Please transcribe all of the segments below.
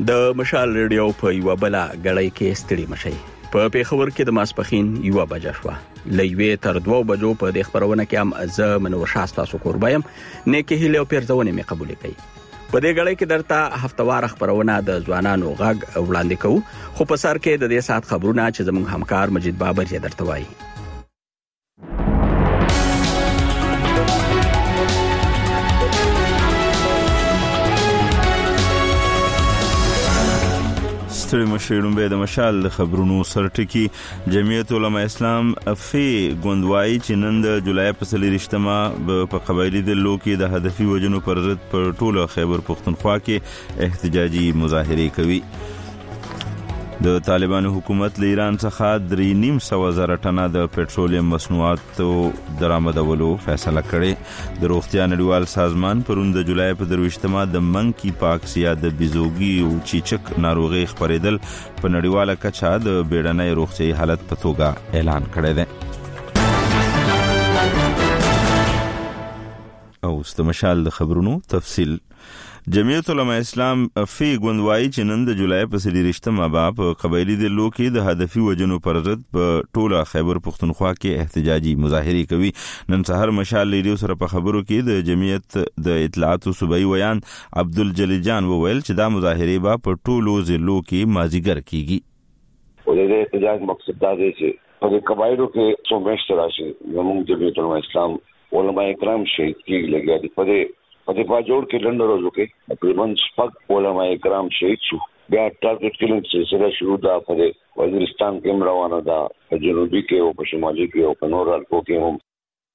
د مشال ریډیو په یو بل غړی کې ستړي مشي په پیښور کې د ماسپخین یو بجه شو لېوې تر 2 بجو په د خبرونه کې هم ز منو شاستا سو قربایم نه کې هله پیرځونه می قبول کړي په دې غړی کې درته هفتوار خبرونه د ځوانانو غږ وړاندې کوو خو په سر کې د دې سات خبرونه چې زموږ همکار مجید بابر یې درته وایي ستړي مشرون به د مشال خبرونو سرټکی جمعیت علماء اسلام فی غوندوای چې نن د جولای په 30 په قبایلی د لوکي د هدفي وجنو پر ضد پر ټوله خیبر پختونخوا کې احتجاجي مظاهره کوي د طالبانو حکومت له ایران څخه 3.5 ټنه د پټرولیم مصنوعاتو درآمدولو فیصله کړې د روغتیا نړیوال سازمان پرون د جولای په 23 د منکی پاکس یا د بیزوګي او چیچک ناروغي خبرېدل په نړیواله کچه د بیړنۍ روغتي حالت په توګه اعلان کړی دی او استمشال د خبرونو تفصیل جمعیت علماء اسلام فی غوندوای چې نن د جولای په 30 په قبایلی د لوکي د هدفي وجنو پر ضد په ټوله خیبر پختونخوا کې احتجاجي مظاهره کوي نن سحر مشال ریډیو سره په خبرو کې د جمعیت د اطلاعات صوبایي ویان عبدالجلیل جان وویل چې دا مظاهره به په ټولو ضلعو کې مازیګر کیږي او د احتجاج مقصد دا دی چې په قبایلو کې څو میاشتې راشي زموږ جمعیت علماء اسلام علماء کرام شهید کیږي لګیا دي په دې جوړ کې لنډ روزو کې تقریبا شپږ علماء کرام شهید شو بیا ټارګټ کلینګ سلسله شروع ده په وزیرستان کې روانه ده په جنوبي کې او په شمالي کې او په نور علاقو کې هم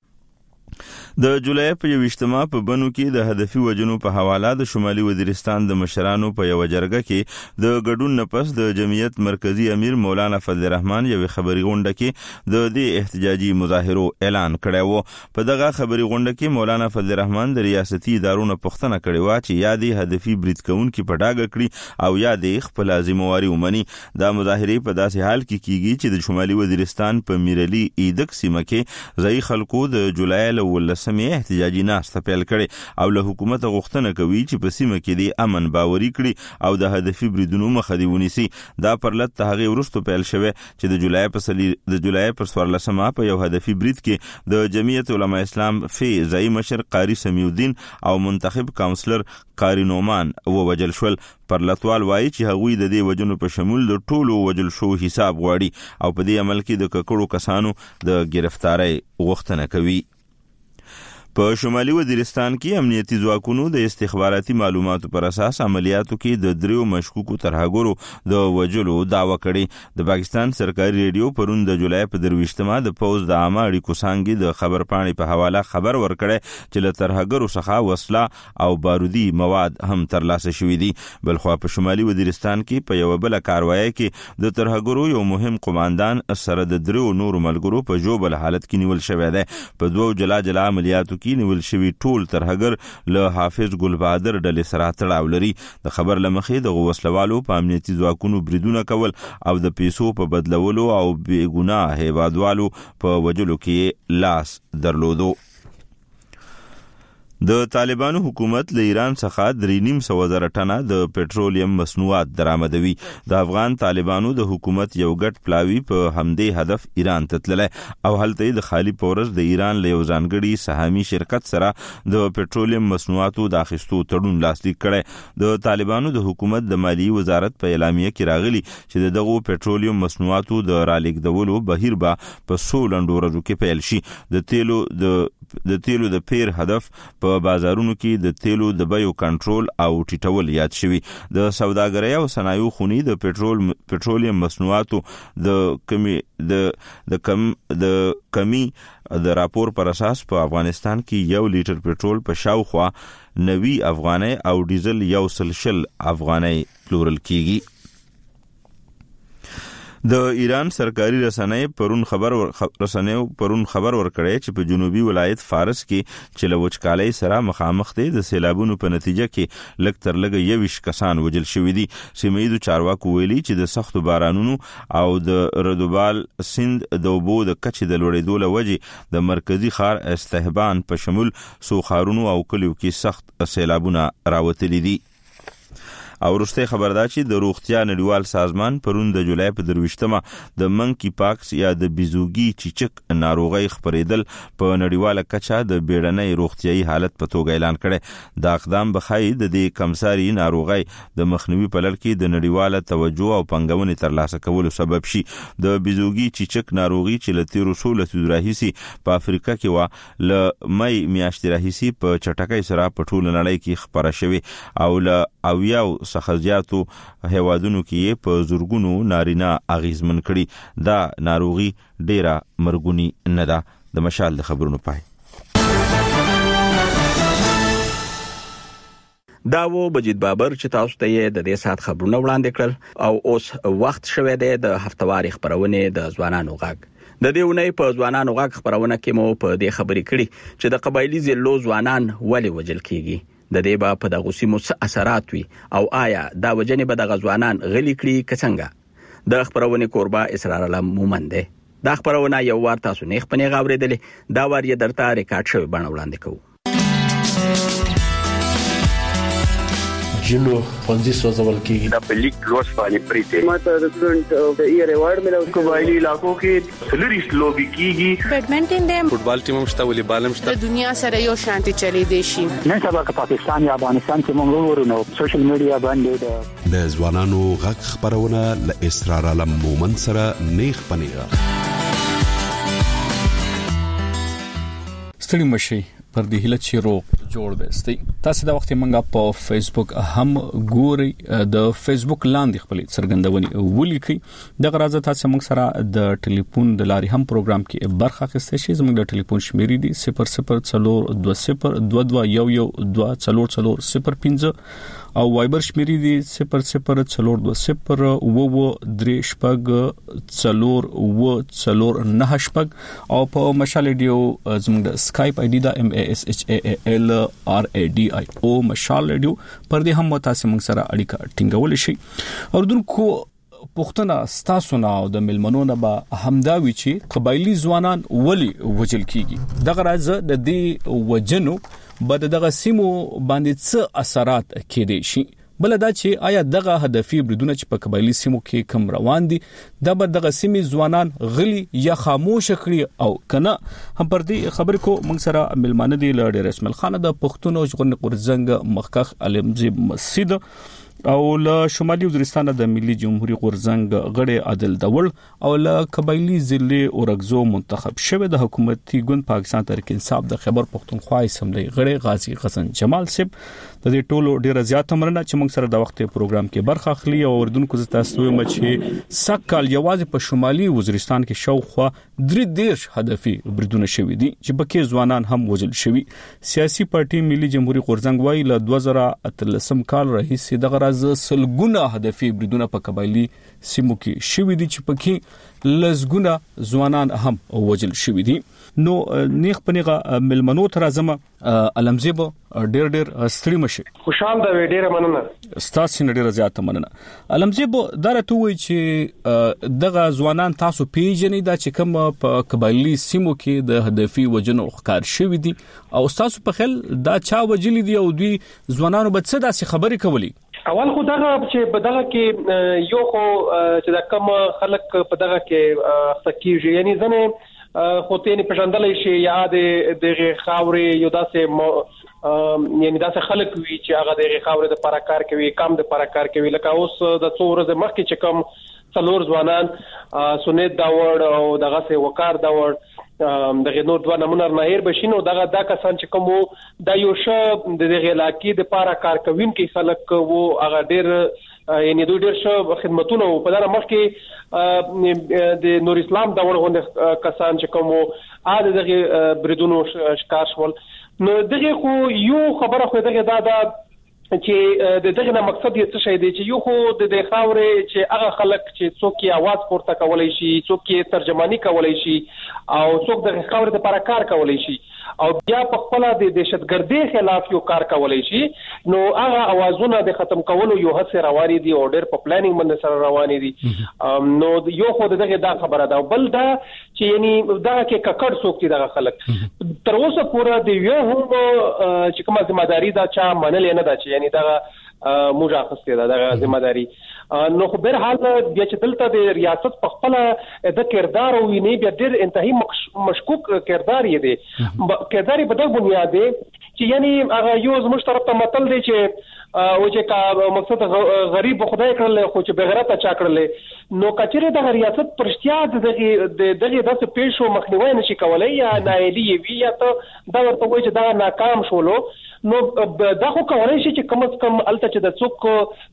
د جولای په 28 په بنو کې د هدفي وجنو په حواله د شمالي وزیرستان د مشرانو په یو جرګه کې د ګډون نفس د جمعیت مرکزی امیر مولانا فضل الرحمن یو خبري غونډه کې د دې احتجاجي مظاهرو اعلان کړی وو په دغه خبري غونډه کې مولانا فضل الرحمن د ریاستي ادارو پوښتنه کړې و چې یادي هدفي برید کوونکو په ډاګه کړی او یادي خپل ذمہواری ومني دا مظاهره په داسې حال کې کیږي چې د شمالي وزیرستان په میرلی ایدک سیمه کې ځای خلکو د جولای له سمې احتجاجي ناسته پیل کړي او له حکومت غوښتنه کوي چې په سیمه کې د امن باوري کړي او د هدفي بریدونو مخه دی ونیسي دا پرلط هغه ورستو پیل شوه چې د جولای پر 14 په یو هدفي برید کې د جمعیت علماء اسلام فی ځای مشر قاری سمیع الدین او منتخب کاونسلر قاری نومان ووجل شول پرلطوال وایي چې هغوی د دې وجنو په شمول د ټولو وجل شو حساب غواړي او په دې عمل کې د ککړو کسانو د گرفتاری غوښتنه کوي په شمالي وزیرستان کې امنیتي ځواکونو د استخباراتي معلوماتو پر اساس عملیاتو کې د دریو مشکوکو ترهګرو د وجلو دعوه کړې د پاکستان سرکاري ریډیو پرون د جولای په 23 د پوز د عامه اړیکو څنګه د خبر پاڼې په حواله خبر ورکړی چې له ترهګرو څخه وسله او بارودي مواد هم ترلاسه شوې دي بلخو په شمالي وزیرستان کې په یو بل کاروایی کې د ترهګرو یو مهم قوماندان سره د دریو نورو ملګرو په جوبل حالت کې نیول شوی دی په دوه جلا عملیاتو کې نیول شوی ټول ترهګر له حافظ ګل بهادر ډلې سره تړاو لري د خبر لمخې د وسلوالو په امنیتي ځواکونو بریدونه کول او د پیسو په بدلولو او بې ګناه هیوادوالو په وجلو کې لاس درلودو د طالبانو حکومت له ایران څخه 3.5 ټنه د پټرولیم مصنوعات درآمدوي د افغان طالبانو د حکومت یو ګډ پلاوی په همدې هدف ایران ته تللی او هلته د خالی پورز د ایران له یو ځانګړي سهامي شرکت سره د پټرولیم مصنوعاتو د اخیستو تړون لاسلیک کړی د طالبانو د حکومت د مالیې وزارت په اعلامیه کې راغلی چې دغه پټرولیم مصنوعاتو د رالیږدولو بهیر به په 100 لنډو ورځو کې پیل شي د تیلو د پیر هدف په بازارونو کې د تیلو د بیو کنټرول او ټیټول یاد شوی د سوداګرۍ او صنایعو خونی د پټرولیم مصنوعاتو د کمی د راپور پر اساس په افغانستان کې 1 لیټر پټرول په شاوخوا 90 افغانۍ او ډیزل 100 افغانۍ پلورل کیږي د ایران سرکاري رسنۍ پرون خبر ورکړی چې په جنوبي ولایت فارس کې چې له وچکالۍ سره مخامخ دي د سیلابونو په نتیجه کې لږ تر لږه 20 کسان وژل شوي دي سیمه‌ییزو چارواکو ویلي چې د سختو بارانونو او د ردوبال سیند د اوبو د کچې د لوړېدو له وجې د مرکزی ښار استهبان په شمول څو ښارونو او کلیو کې سخت سیلابونه راوتلي دي او وروستي خبر دا چې د روغتیا نړیوال سازمان پرون د جولای په 23مه د منکی پاکس یا د بیزوګي چیچک ناروغي خبرېدل په نړیواله کچه د بیړنۍ روغتیايي حالت په توګه اعلان کړي. دا اقدام بخای د دې کمساري ناروغي د مخنیوي په لړ کې د نړیواله توجه او پنګونې ترلاسه کولو سبب شي. د بیزوګي چیچک ناروغي چې له 1300 راهیسي په افریقا کې و له مې میاشتې راهیسي په چټکۍ سره په ټول نړۍ کې خبره شوې او له اویاو څخه زیاتو هیوادونو کې په زورګونو نارینه اغیزمن کړي. دا ناروغي ډیره مرګونی نه ده. د مشال د خبرونو پای دا و بجید بابر چې تاسو ته د دې سات خبرونه وړاندې کړل او اوس وخت شوه د هفتواري خبرونه د ځوانانو غږ. د دې ونې په ځوانانو غږ خبرونه کې مو په دې خبرې کړي چې د قبایلی ضلعو ځوانان ولې وجل کیږي. د دې په دغه سیمو څه اثرات وي او آیا دا وجنې به د ځوانان غلي کړي کڅنګه. د خبرونه قربا اسرار علم مومند ده. دا خبرونه یو وار تاسو نه خپنه غوړېدلې دا وار یې درته ریکارډ شوی بڼه وړاندې کوو. جلو پنځه سوزول کیږي د پلیک روز باندې پریته ماته د سټډنټ د ایئر ایوارډ ملو قبایلی علاقو کې سلریس لوبي کیږي. بیډمنټن دیم فوټبال ټیم مشته ولې بالم شته. د دنیا سره یو شانتي چلی دی شي. نن سبا که پاکستان یا افغانستان کې موږ ورونو سوشل میډیا باندې د ځوانانو غږ خبرونه ل اسرار علم مومن سره نیخ پنیغه ستړي مشي پر دې هله چې روغ جوړ بستي. تاسو دا وخت منګه په فیسبوک هم ګوري د فیسبوک لاندې خپل څرګندونې ولیکي. د غرض تاسو موږ سره د ټلیفون د لاري هم پروګرام کې برخه اخیستئ شئ. زموږ د ټلیفون شمیرې دي 002022404005 او وایبر شمیرې دي 00204094 او په مشال ریډیو زموږ د اسکایپ آی ډي دا MASHALRADIO مشال ریډیو پر دې هم تاسو موږ سره اړیکه ټینګول شي. اوردونکو پښتنه ستاسو نه او د ملمنو نه به همداوي چې قبایلی ځوانان ولی وجل کیږي. دغه راز د دې وجنو بد دغه سیمو باندې څه اثرات کېدي شي. بل دا چې آیا دغه هدفي بریدونه چې په قبایلی سیمو کې کم روان دي د دغه سیمې ځوانان غلي یا خاموش کړي او کنه. هم پر دې خبر کو موږ سره ملمانه دي لړ رسمل خان د پښتون ژغورنې غورځنګ مخکخ علمزي مسجد او له شمالي وزیرستان د ملي جمهوریت غورځنګ غړي عادل دول او له قبایلی ضلع اورګزو منتخب شوه د حکومتي ګوند پاکستان تحریک انصاف د خیبر پختونخوا اسمبلی غړي غازی حسن جمال صاحب د دې ټولو ډیره زیاته مننه چې موږ سره د وخت پروګرام کې برخه اخلي. او اردوونکو زه تاسو وایم چې سکهال یوازې په شمالي وزیرستان کې شاوخوا 3 هدفي بریدونه شوي دي چې پکې ځوانان هم وژل شوي. سیاسي پارټي ملي جمهوریت غورځنګ وايي له 2013 کال راهیسې دغه راز سلګونه هدفي بریدونه په قبایلی سیمو کې شوي دي چې پکې لزګونه ځوانان هم وژل شوي دي. نو نیخ پنیغه ملمنو تر اعظم علمزیب ډیر ستړي مشه خوشحال دا ډیره مننه ستاسو ډیره زیاته مننه. علمزیب درته وای چې دغه ځوانان تاسو پیژنې دا چې کوم په قبایلی سیمو کې د هدفي وجنو ښکار شوي دي او تاسو په خل دا چا وجلی دي او دوی ځوانانو به څه داسې خبرې کولې. اول خو دغه چې په دغه کې یو خو چې دا کوم خلک په دغه کې سکیږي یعنی ځنه خو ته نه پېژندلې شي یا دغه خاورې یو داسې یعنی داسې خلک وي چې هغه دغه خاورې د پراکار کوي کم د پراکار کوي لکه اوس د څو ورځې مخکې چې کوم څلور ځوانان سنت داوړ او دغه سه وقار داوړ دغه نور دوه نمونه ماهر بشینو دغه دا کسان چې کوم د یو ش دغه علاقې د پراکار کوي کې خلک وو هغه ډېر یعنی دوی ډېر ښه خدمتونه په دغه مخ کې د نور اسلام داوړ غونډه کسان چې کوم دغه بریدونو شکار شول. نو دغه خو یو خبره خو دغه دا چې دغه مقصد یې څه شي دی چې یو خو د خاورې چې هغه خلک چې څوک یې आवाज پورته کولای شي څوک یې ترجمانی کولای شي او څوک د خاورې لپاره کار کولای شي او بیا په خپل د دهشتګردۍ خلاف یو کار کولای شي نو هغه اوازونه د ختم کولو یو هڅه روانې دي او ډېر په پلانینګ باندې سره روانې دي. نو یو خو دغه دا خبره ده بل دا چې یعنی دا کې ککړ څوک دي دغه خلک تر اوسه پورې د یو هم چې کومه ځماداري دا چا منل نه ده چې یعنی دا موږ اخستې دا ځمداري نو خو بهر حال بیا چې دلته د ریاست په خپل د کردار او ویني بیا ډېر انتهایی مشکوک کردار یې دی کردار په دغه بنیاد دی چې یعنی هغه یو زموږ طرف ته متل دی چې او چې کا مقصد غریب خدای کړل خو چې بغیرته چا کړل نو کچره د ریاست پرشتیا دغه داسې پیښو مخنیوي نشي کولای یا نایلی وی یا ته دا ورته وایي چې دا ناکام شولو نو دا خو کولای شي چې کم از کم الته چې د څوک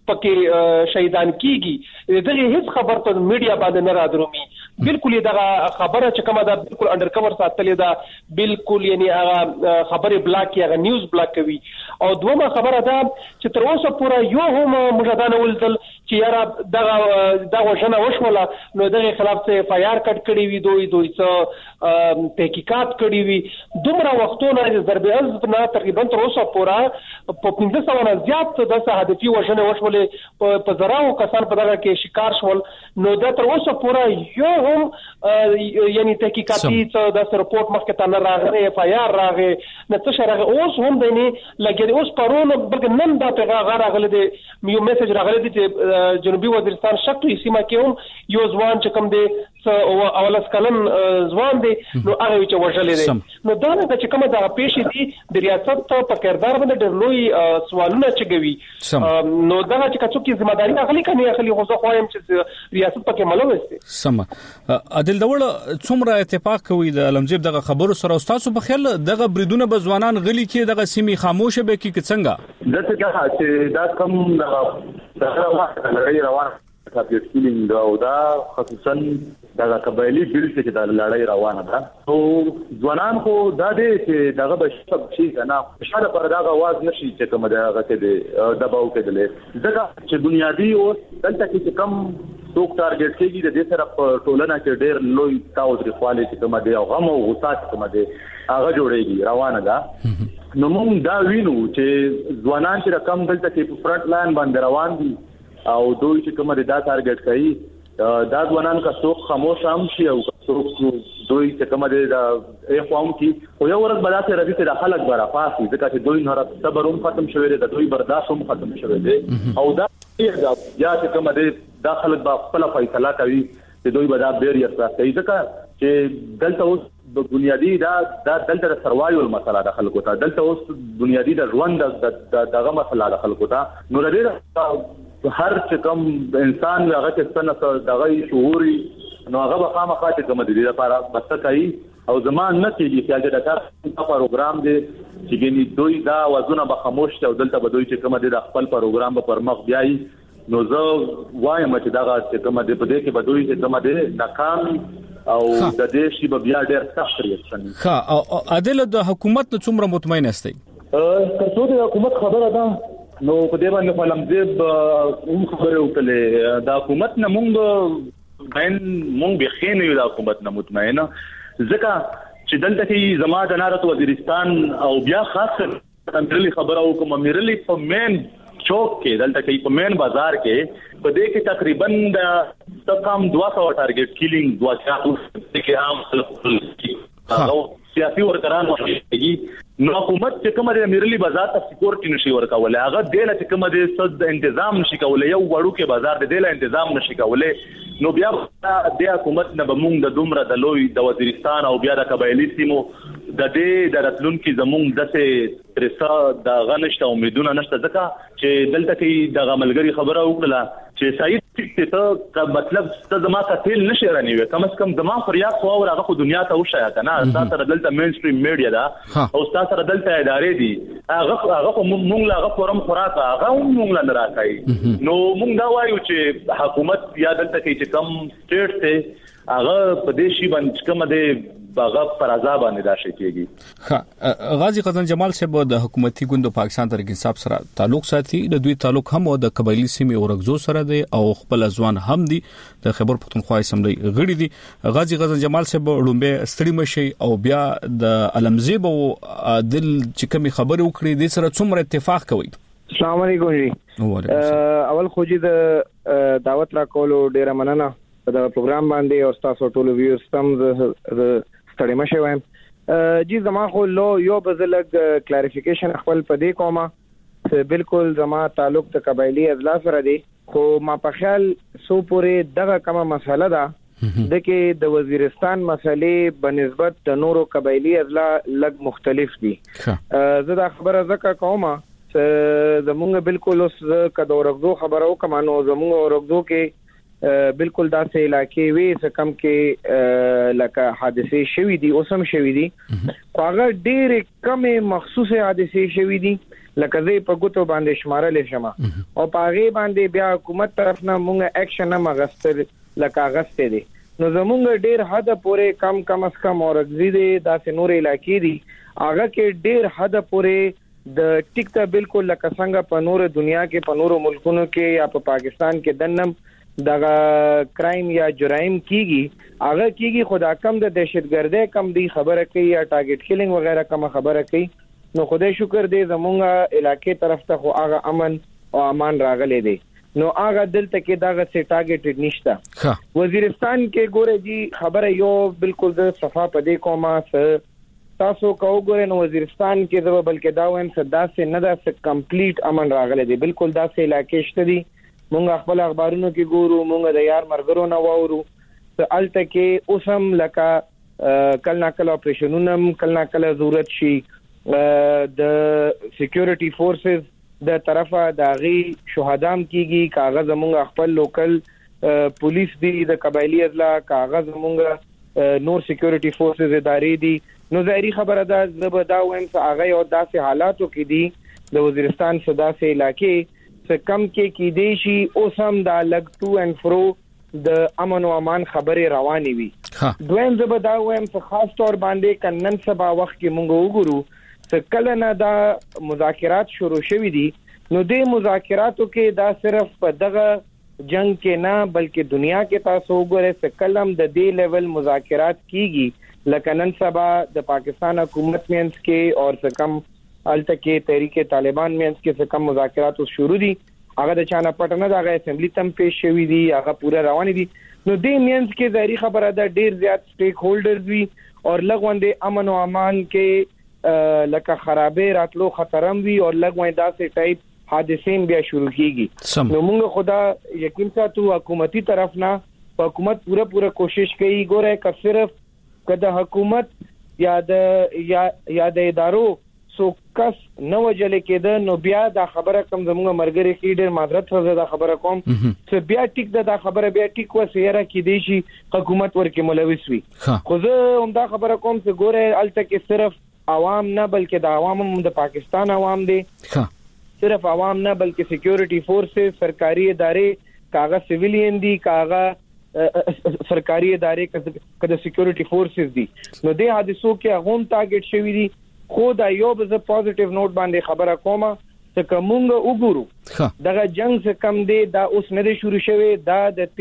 پکې شهیدان کیږي دغه هیڅ خبر ته میډیا باندې نه رادرومي بالکل دا خبره چې کومه دا بالکل انډر کور ساتلې دا بالکل یعنی هغه خبره بلاک یا نیوز بلاک کوي او دومره خبره ده چې تر اوسه پورې یو هم مجدانه ولدل چې یاره دا وژنه وشوله نو دغه خلاف څه اف آی آر کټ کړی وي دوی څه تحقیقات کړی وي دومره وختونه ضرب عزت نه تقریبا تر اوسه پورې په 1500 نه زیات د هدفي وژنه وشولې په زراو کسان په دغه کې شکار شول نو دا تر اوسه پورې یو هم یعنی تحقیقاتي څه د رپورت مخکې ته نه راغلی اف آی آر راغی نه څه راغی اوس هم دی نه لګي اوس پرون بلکې نن دا پیغام راغلی دی یو میسج راغلی دی چې جنوبي وزیرستان شکل سیمه کې هم یو ځوان چې کوم دی اولس کلن ځوان دی نو هغه چې وژلې دی نو دا نه چې کومه دا پېښې دي د ریاست په کردار باندې ډېر لوی سوالونه چګوي نو دا چې کڅو کې ځمداري اخلي کني اخلي خو زه خوایم چې ریاست پکې ملوث سم عادل دول څومره اتفاق کوي د علمزیب دغه خبرو سره استاد په خیال دغه بریدونه بزوانان غلي کې دغه سیمي خاموشه به کې څنګه دغه چې دا کوم دغه روان تاسو کېلینګ او دا خصوصا دا قبایلی بیل چې د لړۍ روانه ده او ځوانان خو دا دي چې دغه بشپ شي کنه شاده پر دا आवाज نشي چې کوم دغه کې دباو کېدل ځکه چې بنیادی او دلته کې کم څوک ټارګټ کېږي د دې سره په ټولنه کې ډېر لوی تاوتریخوالی چې کوم دی او غم او غصه کوم دی هغه جوړېږي روانه ده نو موږ دا وینو چې ځوانان چې رقم دلته کې په فرنٹ لاین باندې روان دي او دوی چې کومه دا ټارګټ کوي دا ځوانان کا څوک خاموش هم شي او څوک دوی چې کومه دا قوم کې او یو ورځ بلاسه رضی ته خلک برافاسي ځکه چې دوی نور صبر هم ختم شوی دی دوی برداشت هم ختم شوی دی او دا یا چې کومه دا خلک په خپل فیصله کوي چې دوی به دا بیریر راځي ځکه چې دلته اوس د بنیادی دا دلته د سروایول مسله د خلکو ته دلته اوس بنیادی د ژوند دغه مسله د خلکو ته نو لري هر چې کوم انسان هغه چې څنګه دغه شعوري نو هغه به خامخا چې کوم دي لپاره بس کوي او زمان نه کېږي چې دا کار پروګرام دی چې ګني دوی دا وزونه به خاموش او دلته به دوی چې کوم دي د خپل پروګرام په پرمخ بیاي نو زه وایم چې دا چې کوم دي په دې کې به دوی چې کوم دي ناکام او د دې شی به بیا ډېر سخت ریاکشن ها عادل د حکومت څومره مطمئن استئ تاسو د حکومت خبره ده نو په دې باندې علمزیب هم خبره وکړه د حکومت نه مونږ به خینه یو د حکومت نه مطمئنه ځکه چې دلته کې زما د نارت وزیرستان او بیا خاص امرلی خبره وکم امرلی په مین چوک کې دلته کې په مین بازار کې په دې کې تقریبا د تقام 200 ټارګټ کیلینګ 200 کې عام سیاسي ورکران وشي نو حکومت چې کومه د امرلی بازار ته سکیورټي نشي ورکولای هغه د لته کومه د صد تنظیم نشي کولای یو وړو کې بازار د له تنظیم نشي کولای نو بیا د حکومت نه بمونږ د دومره د لوی د وزیرستان او بیا د قبایلی سیمو د دې د راتلونکو زمونږ دسه ترسا د غنښت امیدونه نشته ځکه چې دلته کې د غملګری خبره وکړه چې صحیح ته مطلب ته زما قتل نشي رانیوي کم از کم زما فریاد خو هغه خو دنیا ته وشایا کنه تاسو سره دلته مین سټریم میډیا دا او تاسو سره دلته ادارې دي هغه مونږ لا هغه فورم خوراک هغه مونږ لا راکای نو مونږ دا وایو چې حکومت یا دلته کې چې کم سټیټ ته هغه په دې شی باندې کوم د باغ پر عذاب باندې راشي کېږي غازی قزن جمال صاحب د حکومتي ګوند پاکستان تحریک انصاف سره تعلق ساتي د دوی تعلق هم د قبایلی سیمې اورګزو سره دی او خپل ځوان هم دي د خیبر پختونخوا اسمبلی غړي دي غازی قزن جمال صاحب لومبه ستړي مشي او بیا د علمزیب او عادل چې کوم خبره وکړي د سره څومره اتفاق کوي السلام علیکم جی اول خو جی د دعوت را کولو ډیره مننه د پروګرام باندې او تاسو ټول ویورز تم ستړي مشه وایم جی زما خو لو یو بزلګ کلیریفیکیشن خپل پدې کومه بالکل زما تعلق ته قبایلی اضلاع سره دی خو ما په خیال سو پورې دغه کومه مسله ده د کې د وزیرستان مسلې بنسبت د نورو قبایلی اضلاع لږ مختلف دي. زه دا خبره زکه کومه چې زمونږ بالکل اوس کډ اورغدو خبرو کمانو زمونږ اورغدو کې بالکل داسې علاقې وي چې کم کې لکه حادثه شوي دي اوسم شوي دي خو هغه ډېر کمې مخصوصه حادثه شوي دي لکه زه په ګوتو باندې شمارل شم او په هغه باندې بیا حکومت طرف نه مونږ اکشن نه مغستر لکه غسته دي نو زمونږ ډېر حد پورې کم از کم اورغزي دي داسې نور علاقې دي هغه کې ډېر حد پورې د ټیک ته بالکل لکه څنګه په نور دنیا کې په نورو ملکونو کې یا په پاکستان کې دنم دغه کرایم یا جرایم کیږي هغه کیږي خدا کم د دهشتګردۍ کم دی خبره کوي یا ټارګټ کیلینګ وغیرہ کم خبره کوي نو خدای شکر دې زمونږه علاقې طرف ته خو هغه امن او امان راغلي دي نو هغه دلته کې دغه سي ټارګټ نشته. وزیرستان کې ګوره جی خبره یو بالکل د صفه پدې کومه تاسو کو ګوره نو وزیرستان کې زو بلکې دا وایم صدا سي نه دا کمپلیټ امن راغلي دي بالکل دا سي علاقې شته دي مونږ خپل اخبارونو کې ګورو مونږ د یار مرګرو نه وورو ته الته کې اوسم لکه کلنا کله اپریشنونم کلنا کله ضرورت شي د سکیورټي فورسز د طرفه داغي شهادام کیږي کاغذ مونږ خپل لوکل پولیس دی د قبایلی اضلاع کاغذ مونږ نور سکیورټي فورسز ادارې دي نو ظاهري خبره ده زبدا ویم چې هغه یو داسې حالاتو کې دي د وزیرستان صدا سي علاقې څه کم کې دی شي اوسم دا لګ ټو اینڈ فرو د امن او امان خبره رواني وي. دویم زبدا ویم چې خاص طور باندې کنن سبا وخت کې مونږ وګورو چې کله نه دا مذاکرات شروع شوي دي نو د مذاکراتو کې دا صرف په دغه جنگ کې نه بلکې دنیا کې تاسو وګورئ چې کلم د دې لیول مذاکرات کیږي لکه نن سبا د پاکستان حکومت مینس کې اور څه کم الته کې تحریک طالبان مینس کې څه کم مذاکرات شروع دي هغه د چانه پټنه د اسمبلی تم پیش شوی دي هغه پورا روان دي نو د مینس کې ظاهري خبره ده ډیر زیات سټیک هولډرز وي اور لګوندې امن او امان کې لکه خرابې راتلو خطرم وي اور لګوي داسې ټایپ حادثین بیا شروع کیږي نو موږ خدا یقین ساتو حکومتي طرف نه حکومت پورا کوشش کوي ګوره که صرف کله حکومت یا د ادارو سو کس نو وجل کېده نو بیا دا خبره کم زموږ مرګري کې ډېر معذرت سره دا خبره کوم چې بیا ټیک دا خبره بیا ټیک وسیره کې دی شي حکومت ورکه ملوث وي خو زه هم دا خبره کوم چې ګوره الته کې صرف عوام نه بلکې د عوام هم د پاکستان عوام دي صرف عوام نه بلکې سکیورټي فورسز سرکاري ادارې کاغه سیویلین دي کاغه سرکاري ادارې کده سکیورټي فورسز دي نو د حادثو کې هغه ټارګټ شوی دي خو دا یو به پوزټیو نوٹ باندې خبره کومه چې کومه وګورو دغه جنگ څخه کم دی دا اوس نه شروع شوی دا د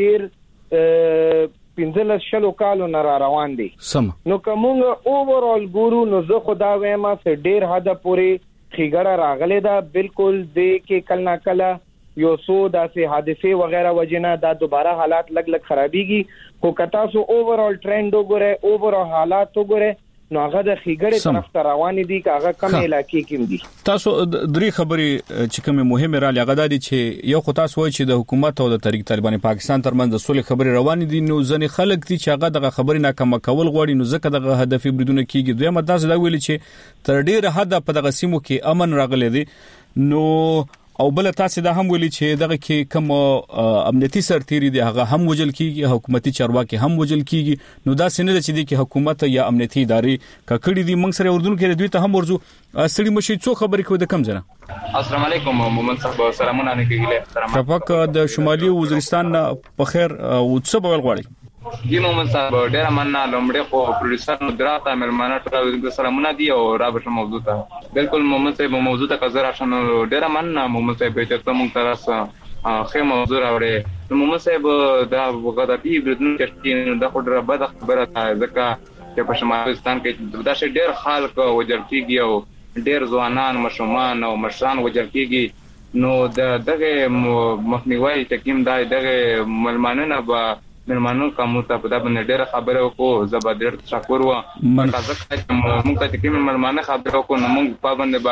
15 کالو نه روان دي نو کومه اوورال ګورو نو زه خدا وایم چې ډیر حد پورې خېګړه راغله دا بالکل د کې کلنا کلا یو سو داسې حادثه وغیرہ وجنه دا دوباره حالات لګ خرابيږي خو کتا سو اوورال ټرند وګوره اوورال حالات وګوره نو هغه د خېګړې طرف ته روان دي هغه کم علاقې کې دي. تاسو درې خبرې چې کومه مهمه را لغدا دي چې یو خو تاسو وایي چې د حکومت او د تحریک طالبان پاکستان ترمنځ د صلح خبرې روان دي نو ځنې خلک دي چې هغه دغه خبرې ناکامه کول غواړي نو ځکه دغه هدف بریدونه کیږي دوی مداز دا ویلي چې تر ډیره حد په دغه سیمو کې امن راغلی دی نو او بل تاسو دا هم ویلي چې دغه کې کوم امنیتي سرتيري دي هغه هم وجل کیږي حکومتي چارواکي هم وجل کیږي نو دا سینه چې دي کې حکومت یا امنیتي ادارې ککړې دي موږ سره اردن کې دوی ته هم ورزو سړي مشي څو خبرې کوي د کم ځنه. السلام علیکم مومن صاحب سلامونه علیکم شفاق د شمالي وزیرستان په خیر او څه بول غواړي جی مومن صاحب ډیر مننه لومړی خو پروډوسر مدرات ملمانه ټول سلامونه دی او را به موضوع ته بالکل مومن صاحب موضوع ته کزر راشن ډیر مننه مومن صاحب چې موږ ترسه خې موضوع راوړې مومن صاحب دا وغدابي بردون کې د خډره بد خبره ده ځکه چې په شمالي وزیرستان کې دا شی ډیر خلک وجل کیږي او ډیر ځوانان مشومان او مشران وجل کیږي نو دغه مخنیوي تکیم دغه ملمانه به ملمانو کوم ته په دغه ډېر خبره وکړو زبردست تشکر و ځکه موږ ته کوم ملمانه خبره وکړو نو موږ پابند به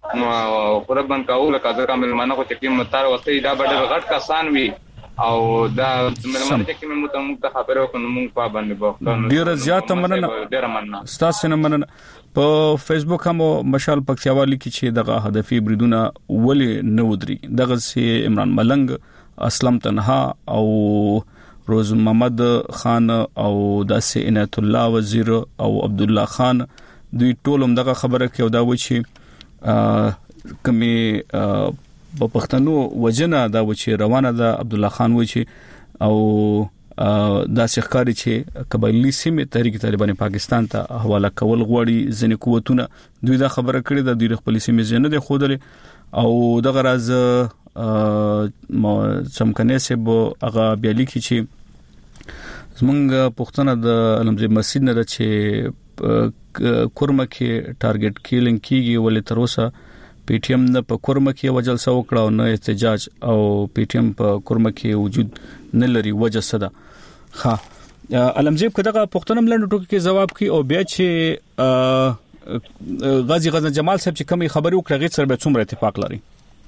قربان کاوله کاذ کامل مانه کو چې متار وسته دا ډېر غټ کسان وي او دا ملمنه چې موږ خبرو کوو موږ په باندې بوختو ډیر زیات مننه ستاسو نه مننه په فیسبوک هم مشال پکتیاوالي کې چې دغه هدفي بریدونه ولې نه ودري دغه سي عمران ملنګ اسلم تنها او روز محمد خان او داسې عنایت الله وزیر او عبد الله خان دوی ټول هم دغه خبره کوي دا و چې کمی په پښتنو وجنه دا و چې روانه ده عبد الله خان و چې او دا ښکاری چې قبایلی سیمه تحریک طالبان پاکستان ته حواله کول غوړي ځنې قوتونه دوی دا خبره کړې ده د خپل سیمه ځنه د خوده او دغه راز سمکنه سه بو هغه بیالي کې چې زمونږ پښتنه د علمزي مسجد نه چې کورمه کې ټارګټ کیلینګ کیږي ولې تر اوسه پی ټی ایم نه په کورمه کې وجلسه وکړه او نه احتجاج او پی ټی ایم په کورمه کې وجود نه لري وجه صدا ها علمزیب کداغه پښتنم لند ټوکی کې جواب کی او بیا چې غازی غزن جمال صاحب چې کومي خبري وکړه غیر سره به څومره اتفاق لري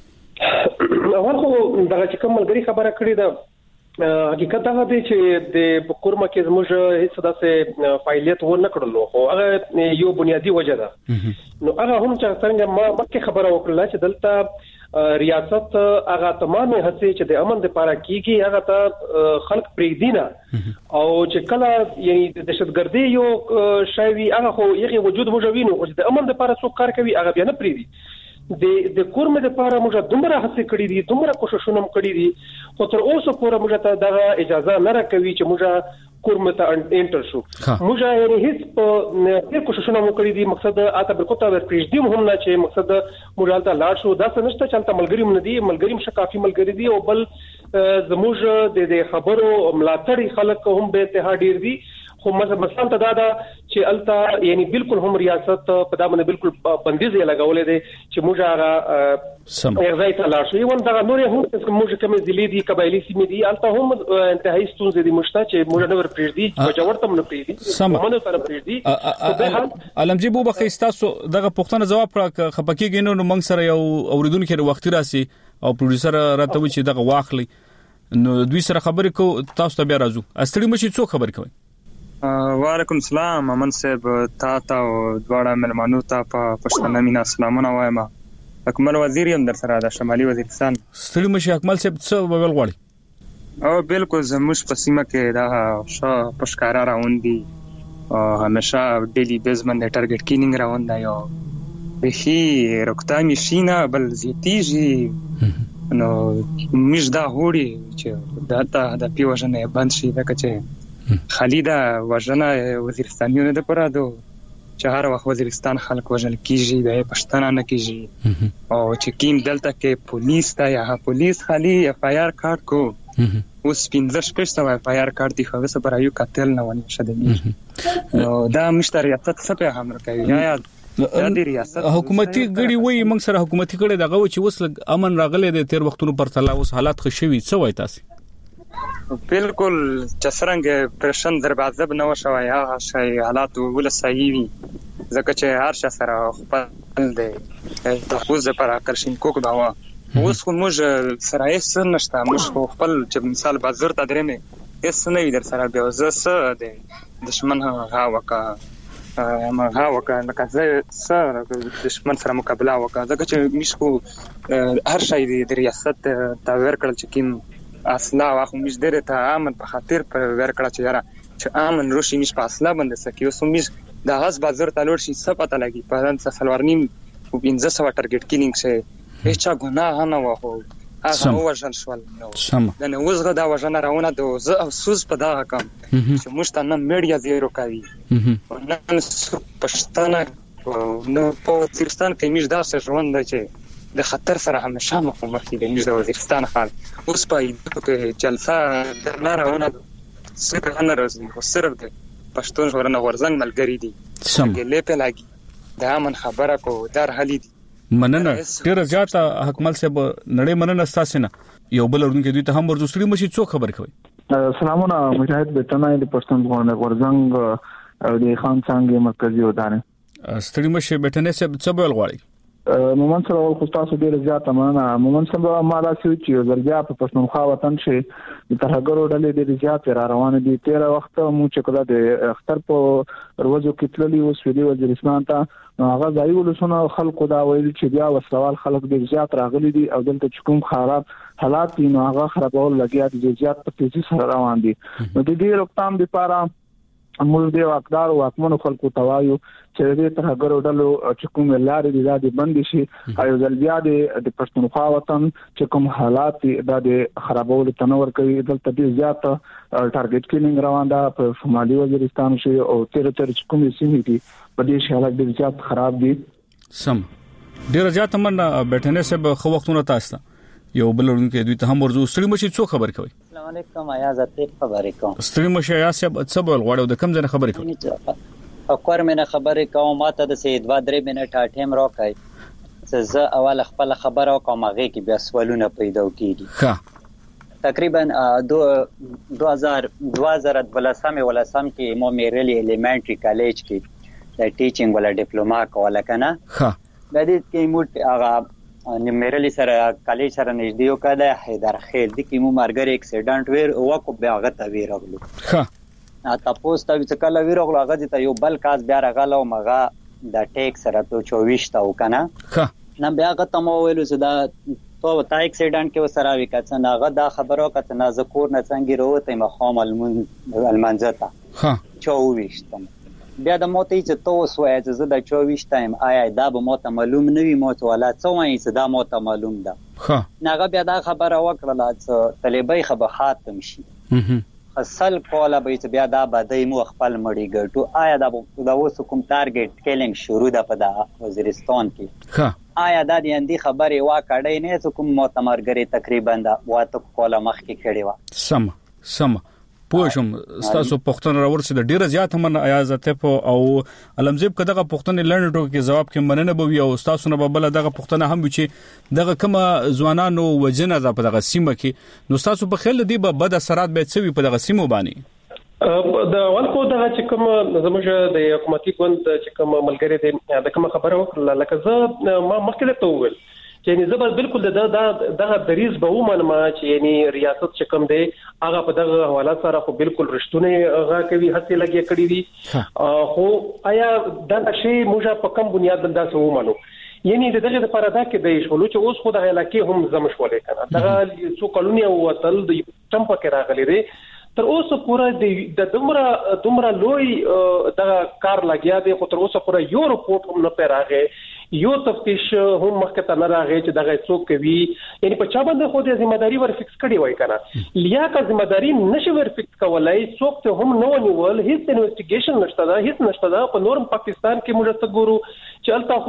اول خو دغه چې کوم ملګری خبره کړې ده حقیقت دا دی چې د کورمه کې زموږ هیڅ داسې فعالیت و نه کړلو خو هغه یو بنیادی وجه ده نو هغه هم چې څنګه ما مکه خبره وکړه چې دلته ریاست هغه تمامه هڅې چې د امن لپاره کیږي هغه ته خلق پریدینه او چې کله یعنی د دهشتګردي یو شایوي هغه خو یغه وجود موجوینو چې د امن لپاره څوک کار کوي هغه بیا نه پریدي د کورمه لپاره موږ دومره هڅه کړې دي دومره کوششونه کړې دي خو تر اوسه پورې موږ ته دا اجازه نه راکوي چې موږ کورمه ته انټر شو موږ یې هیڅ په ډېر کوششونه کړې دي مقصد اته بالکل پرېږدي هم نه چې مقصد موږ ته لاړ شو دا څه نشته چې ملګری مون دي ملګری مشه کافي ملګری دي او بل زموږ د خبرو ملاتړي خلک هم به اتحاد ډیر دي خو مثلا ته دا چې التا یعنی بالکل هم ریاست په دا باندې بالکل بندیز یې لګولې دي چې موږ هغه ارزای ته لاړ شو یوه دا نور هم موږ کوم ضلع دي قبایلی سیمې دي التا هم انتهایی ستونزې دي مشته چې موږ نه ورپېږدي چې جوړته نه پېږدي موږ سره پېږدي علمجی بو بخښتاسو دغه پښتنه جواب کړه خپکیږي نو موږ سره یو اوریدونکو وخت راسي او پروډوسر راته و چې دغه واخلي نو دوی سره خبرې کو تاسو ته بیا راځو استړي مشي څو خبر کوي وعلیکم السلام امن صاحب تا او دواړه ملمانو ته په پښتنه مینا سلامونه وایم اکمل وزیر هم در سره د شمالي وزیرستان ستړي مشي اکمل صاحب څه ویل غواړي او بالکل زموږ په سیمه کې دا شو پښکارا راوند دي او همیشه ډیلی بیس باندې ټارګټ کینینګ راوند دی او به رکتا مشینا بل زیتیږي نو مش دا هوري چې دا د پیوژنه بند شي دا چې خالدا وژنه وزیرستانیونه د پرادو چې هر وخت وزیرستان خلک وژل کیږي د پښتنه نه کیږي او چې کیم دلته کې پولیس ته یا پولیس خالي اف آی آر کارت کو اوس 15 پښتو اف آی آر کارت دی خو څه پر یو قتل نه ونی شته نو دا مشتریات څه په هم کوي یا د ریاست حکومتي غړي وای موږ سره حکومتي غړي دغه چې وس امن راغله د تیر وختونو پر تلا اوس حالات خشوي څه وای تاسو بالکل چې څنګه پرشن دروازه نو شوی یا شي حالات ول صحیح وي ځکه چې هر څه سره خپل دی د خوځ پر اکرشین کوک دا اوس خو موږ سره یې نشته موږ خپل چې مثال بازار ته درېمه هیڅ نه وي در سره به زه د دشمن ها وکا لکه زه دشمن سره مقابله وکا ځکه چې مشکو هر شي د ریاست ته ورکړل چې کیم اصلا واخو مش دره ته امن په خاطر پر ورکړه چې یاره چې امن روشي مش په اصلا باندې سکی اوس مش د غاز بازار ته لور شي څه پته لګي په نن سلورنیم او 1500 ټارګټ کینینګ شه هیڅ ګناه نه وو هغه وژل شول نو دا نو وزغه دا وژنه راونه د زه افسوس په دا کم چې مشته نه میډیا زیرو کوي نن پښتانه نو په وزیرستان کې مش دا څه ژوند چې د خطر سره همیشه مخامخ دي د وزیرستان حال اوس په جلسه نه راونه څه نه راځي خو صرف د پښتون ژغورنه ورزنګ ملګری دي څنګه په لاګي دا من خبره کو در حلی دي مننه ډیر زیاته حکمل صاحب نړۍ مننه تاسو نه یو بل ورونکو دوی ته هم ورزوسړي مشي څو خبر کوي سلامونه مجاهد بتنای د پښتون ژغورنه ورزنګ او د خان څنګه مرکزی ودانه ستړي مشي بټنه صاحب څه بول غواړي مومن سره ول خو تاسو ډیر زیاته مننه. مومن سره ما دا چې ورځا په پښتونخوا وطن شي د ترهګرو ډلې ډیر زیات را روانه دي. تیر وخت مو چې کله د اختر په ورځو کې تللی و سویلي وزیرستان ته هغه ځای ولسونه خلکو دا ویل چې بیا وسوال خلک ډیر زیات راغلي دي او دلته چې کوم خراب حالات دي نو هغه خرابول لګیا دي زیات په تیزی سره روان دي. نو د دې روکتام لپاره موږ د واقدار او حکومت خلکو توایو چې د ترهګرو ډلو چې کوم لارې دي د بند شي او ځل بیا د پښتونخوا وطن چې کوم حالات د خرابولو تنور کوي دلته ډیر زیات ټارګټ کینینګ روان ده په شمالي وزیرستان شي او تیر کومې سیمې دي په دې حالت ډیر زیات خراب دي. سم ډیر زیات من بیٹھنه سب خو وختونه تاسو یو بلورن کې دوی ته هم ورزو ستړي مشي څو خبر کوي. السلام علیکم آیا زته خبرې کوم. ستړي مشي آیا سب څه بول غواړو د کم ځنه خبرې کوي. اکوار مینه خبرې کوم ماته د 2-3 منټه ټایم راکای زه اول خپل خبره کوم هغه کې بیا سوالونه پیدا کیږي. ها تقریبا 2012 ولا سم کې مو میرلی الیمنټری کالج کې د ټیچینګ ولا ډیپلوما کوله کنه. ها د دې کې موږ هغه نمرلی سره کالج سره نږدې یو کده حیدر خیل د کیمو مارګر اکسیډنټ ویر وکو بیا غته ویرغلو. ها تاسو ته چې کله ویرغلو هغه ته یو بل کاس بیا راغلو مغه د ټیک سره په 24 تا وکنه. ها نه بیا غته مو ویلو چې دا تو تا اکسیډنټ کې وسره وکړه نه هغه دا خبرو کته نه ذکر نه څنګه وروته مخام المنځتا. ها 24 تا بیا د موته چې تاسو وایي چې د 24 ټایم آیا دا به موته معلوم نه وي موته ولا څه وایي چې دا موته معلوم ده. ها ناغه بیا دا خبره وکړه چې طالبای خبر خاتم شي. اصل کوله به چې بیا دا بدای مو خپل مړی ګټو آیا دا اوس کوم ټارګټ کیلینګ شروع ده په د وزیرستان کې. ها آیا دا د اندی خبره واکړې نه چې کوم معتمرګری تقریبا دا واته کوله مخ کې کړي و. سم پوښم تاسو پښتون راورسې د ډیره زیات من ایازته په او علمزیب کداغه پښتون لړن ټوک کې جواب کې مننه بوي او تاسو نه بل دغه پښتون هم چې دغه کومه ځوانانو وجنه ده په دغه سیمه کې نو تاسو په خل دی به بد اثرات به څوي په دغه سیمه باندې د ولکو دغه چې کوم زموږ د حکومتي ګوند چې کوم ملګری د کوم خبره وکړه لکه زه ما مخکې ته وویل چې زبر بالکل دغه دریز به ومنم چې یعنی ریاست چې کوم دی هغه په دغه حواله سره خو بالکل رښتونه هغه کوي هڅه لګي کړی دي خو آیا دا شی موږ په کوم بنیاد باندې سو ومنو یعنی دغه لپاره دا کې د شولو چې اوس خو د علاقې هم زم شولې کنه دغه څو کلونی او تل د ټمپ کې راغلي دي تر اوسه پورې د دومره لوی دغه کار لګیا دی خو تر اوسه پورې یو رپورټ هم نه پیراغه یو تفتیش هم مخکې ته نه راغی چې دغه څوک کوي یعنی په چا باندې خو د ځمېداري ور فکس کړی وای کنه لیا کا ځمېداري نشي ور فکس کولای څوک ته هم نو نیول هیڅ انویسټیګیشن نشته دا هیڅ نشته دا په نورم پاکستان کې موږ ته ګورو چې الته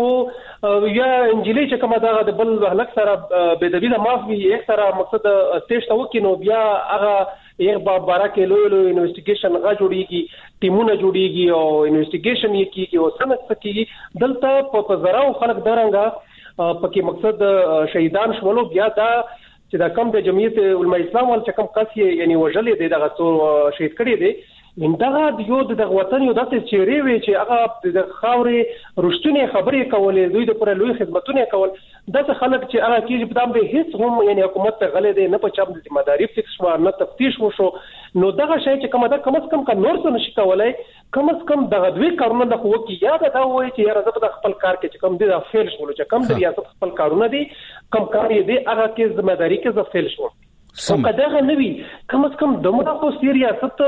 خو یا انجلی چې کومه دا د بل هلک سره بدوی د مافي یک سره مقصد تېشته وکینو بیا هغه یک بارا کې لوی انویسټیګیشن غا جوړیږي ټیمونه جوړیږي او انویسټیګیشن یې کیږي او سمڅ کیږي دلته په زراو خلک درنګا پکې مقصد شهیدان شولو بیا دا چې دا کم د جمعیت علماء اسلام ول چې کم قصې یعنی وجلې دي دغه څو شهید کړي دي اندغه یو د وطن یو داسې چیرې وي چې هغه د خاورې رښتونی خبرې کولې دوی د پر لوی خدمتونه کول دغه خلک چې هغه کېږي په دام به هیڅ هم یعنی حکومت ته غلې دي نه په چم د ذمہداري فکس و نه تفتیش وشو نو دغه شی چې کومه ده کم از کم کا نور څه نشي کولای کم از کم دغه دوی کارونه د خو کې یاد دا وایي چې یاره زه په خپل کار کې چې کم دي دا فیل شول چې کم د ریاست خپل کارونه دي کم کار یې دي هغه کې ذمہداري کې ز فیل شول او کداغه نوی کم از کم دمو خو ریاست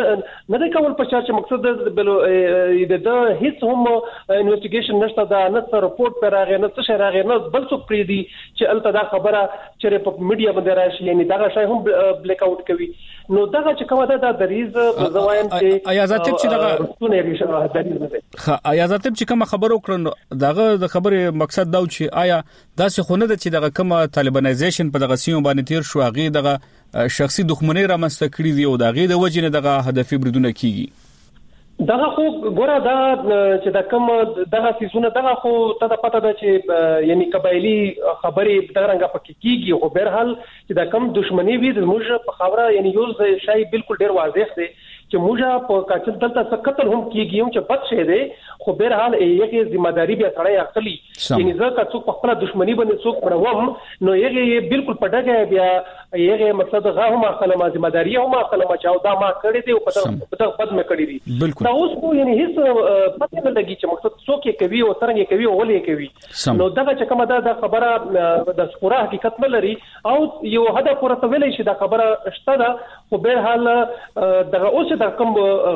نه د کول په چې مقصد د هیڅ هم انویسټیګیشن نشته دا نه رپورټ پر راغی نه څه راغی نه بل څه پری دي چې الته دا خبره چې په میډیا باندې راشي یعنی دا شای هم بلیک اوټ کوي نو دا چې کومه ده د دریز زوایم چې ایازاتب چې دغه دریز نه ښه ایازاتب چې کوم خبرو کړن دغه د خبره مقصد دا چې آیا دا څه خونه ده چې دغه کومه طالبانایزیشن په دغه سیمه باندې تیر شو هغه دغه شخصي دښمنۍ رامنځته کړې دي او دغه د وجې نه دغه هدفي بریدونه کیږي دغه خو ګوره دا چې دا کوم دغه سيزونه دغه خو ته پته ده چې یعنی قبایلی خبرې دغه رنګه پکې کیږي خو بهرحال چې دا کوم دښمنۍ وي د موږ په خبره یعنی یو شای بالکل ډیر واضح دی چې موږ په کاچل دلته قتل هم کیږي چې بد شه دی خو به هر حال یې ذمہداري به سړی اخلي یعنی ځکه څوک په خپل دښمنی باندې څوک پړوم نو یې بالکل پټه بیا یې مقصد غا هم خپل ذمہداري هم خپل مچاو دا ما کړی دی او په بد مې کړی دی دا اوس کو یعنی هیڅ پته نه لګي چې مقصد څوک یې کوي او څنګه کوي او ولې کوي نو دا چې کومه دا خبره د خبره حقیقت نه لري او یو هدف ورته ویلې شي دا خبره شته ده خو به حال دغه اوس د کوم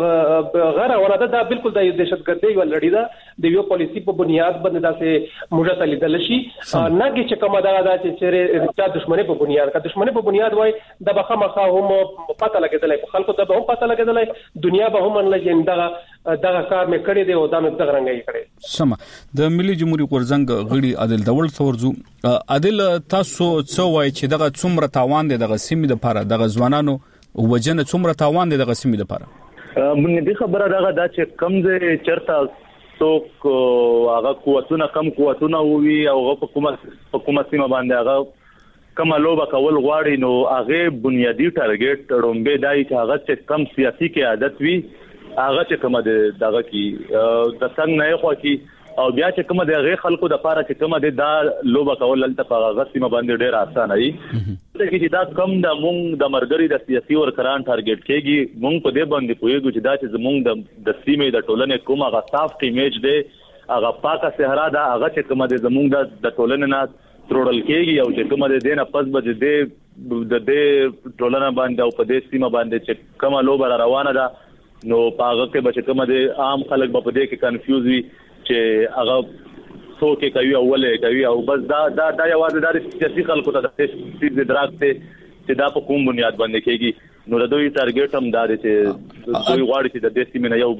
غره ولاده دا بالکل د دهشتګردي ول لري دا د یو پالیسی په بنیاد باندې دا سه موږ ته لیدل شي نه چې کومه دا چې د دښمنۍ په بنیاد کا دښمنۍ په بنیاد وای د بخمخه هم پته لګیدل خلکو ته هم پته لګیدل دنیا به هم نه لګین دغه کار مې کړی دی او دا مې دغه رنګي کړی سم د ملي جمهوریت غورځنګ غړي عادل دول ثورزو عادل تاسو څو وای چې دغه څومره تاوان دی دغه سیمې لپاره دغه ځوانانو وجنه څومره تاوان دی دغه سیمې لپاره بنیادی خبره دا چې کم دې چرته څوک هغه قوتونه وي او په کومه سیمه باندې هغه کومه لوبه کول غواړي نو هغه بنیادی ټارګټ رومبه دای چې هغه چې کم سیاسي کې عادت وي هغه چې کومه دغه کې د څنګه نه خو کې او بیا چې کومه دغه خلکو د پاره چې کومه د لوبه کول لته په هغه سیمه باندې ډیر آسان وي چې دا کم د مونږ د مرګري د سیاسي ورکران ټارګټ کېږي مونږ په دې باندې پوهیږو چې دا چې زمونږ د سیمې د ټولنې کومه هغه سافټ ایمیج دی هغه پاکه صحرا ده هغه چې کومه د زمونږ د ټولنې نه ترول کېږي او چې کومه د دینه پس به د دې ټولنه باندې او په دې سیمه باندې چې کومه لوبه روانه ده نو پاغه کې به کومه د عام خلک په دې کې کنفیوز وي چې هغه څوک کوي او ولې کوي او بس دا یوازې د سیاسي خلکو ته د دې دراکته چې دا په کوم بنیاد باندې کېږي نو د دوی ټارګټ هم دا دی چې دوی غواړي چې د دې سیمې یو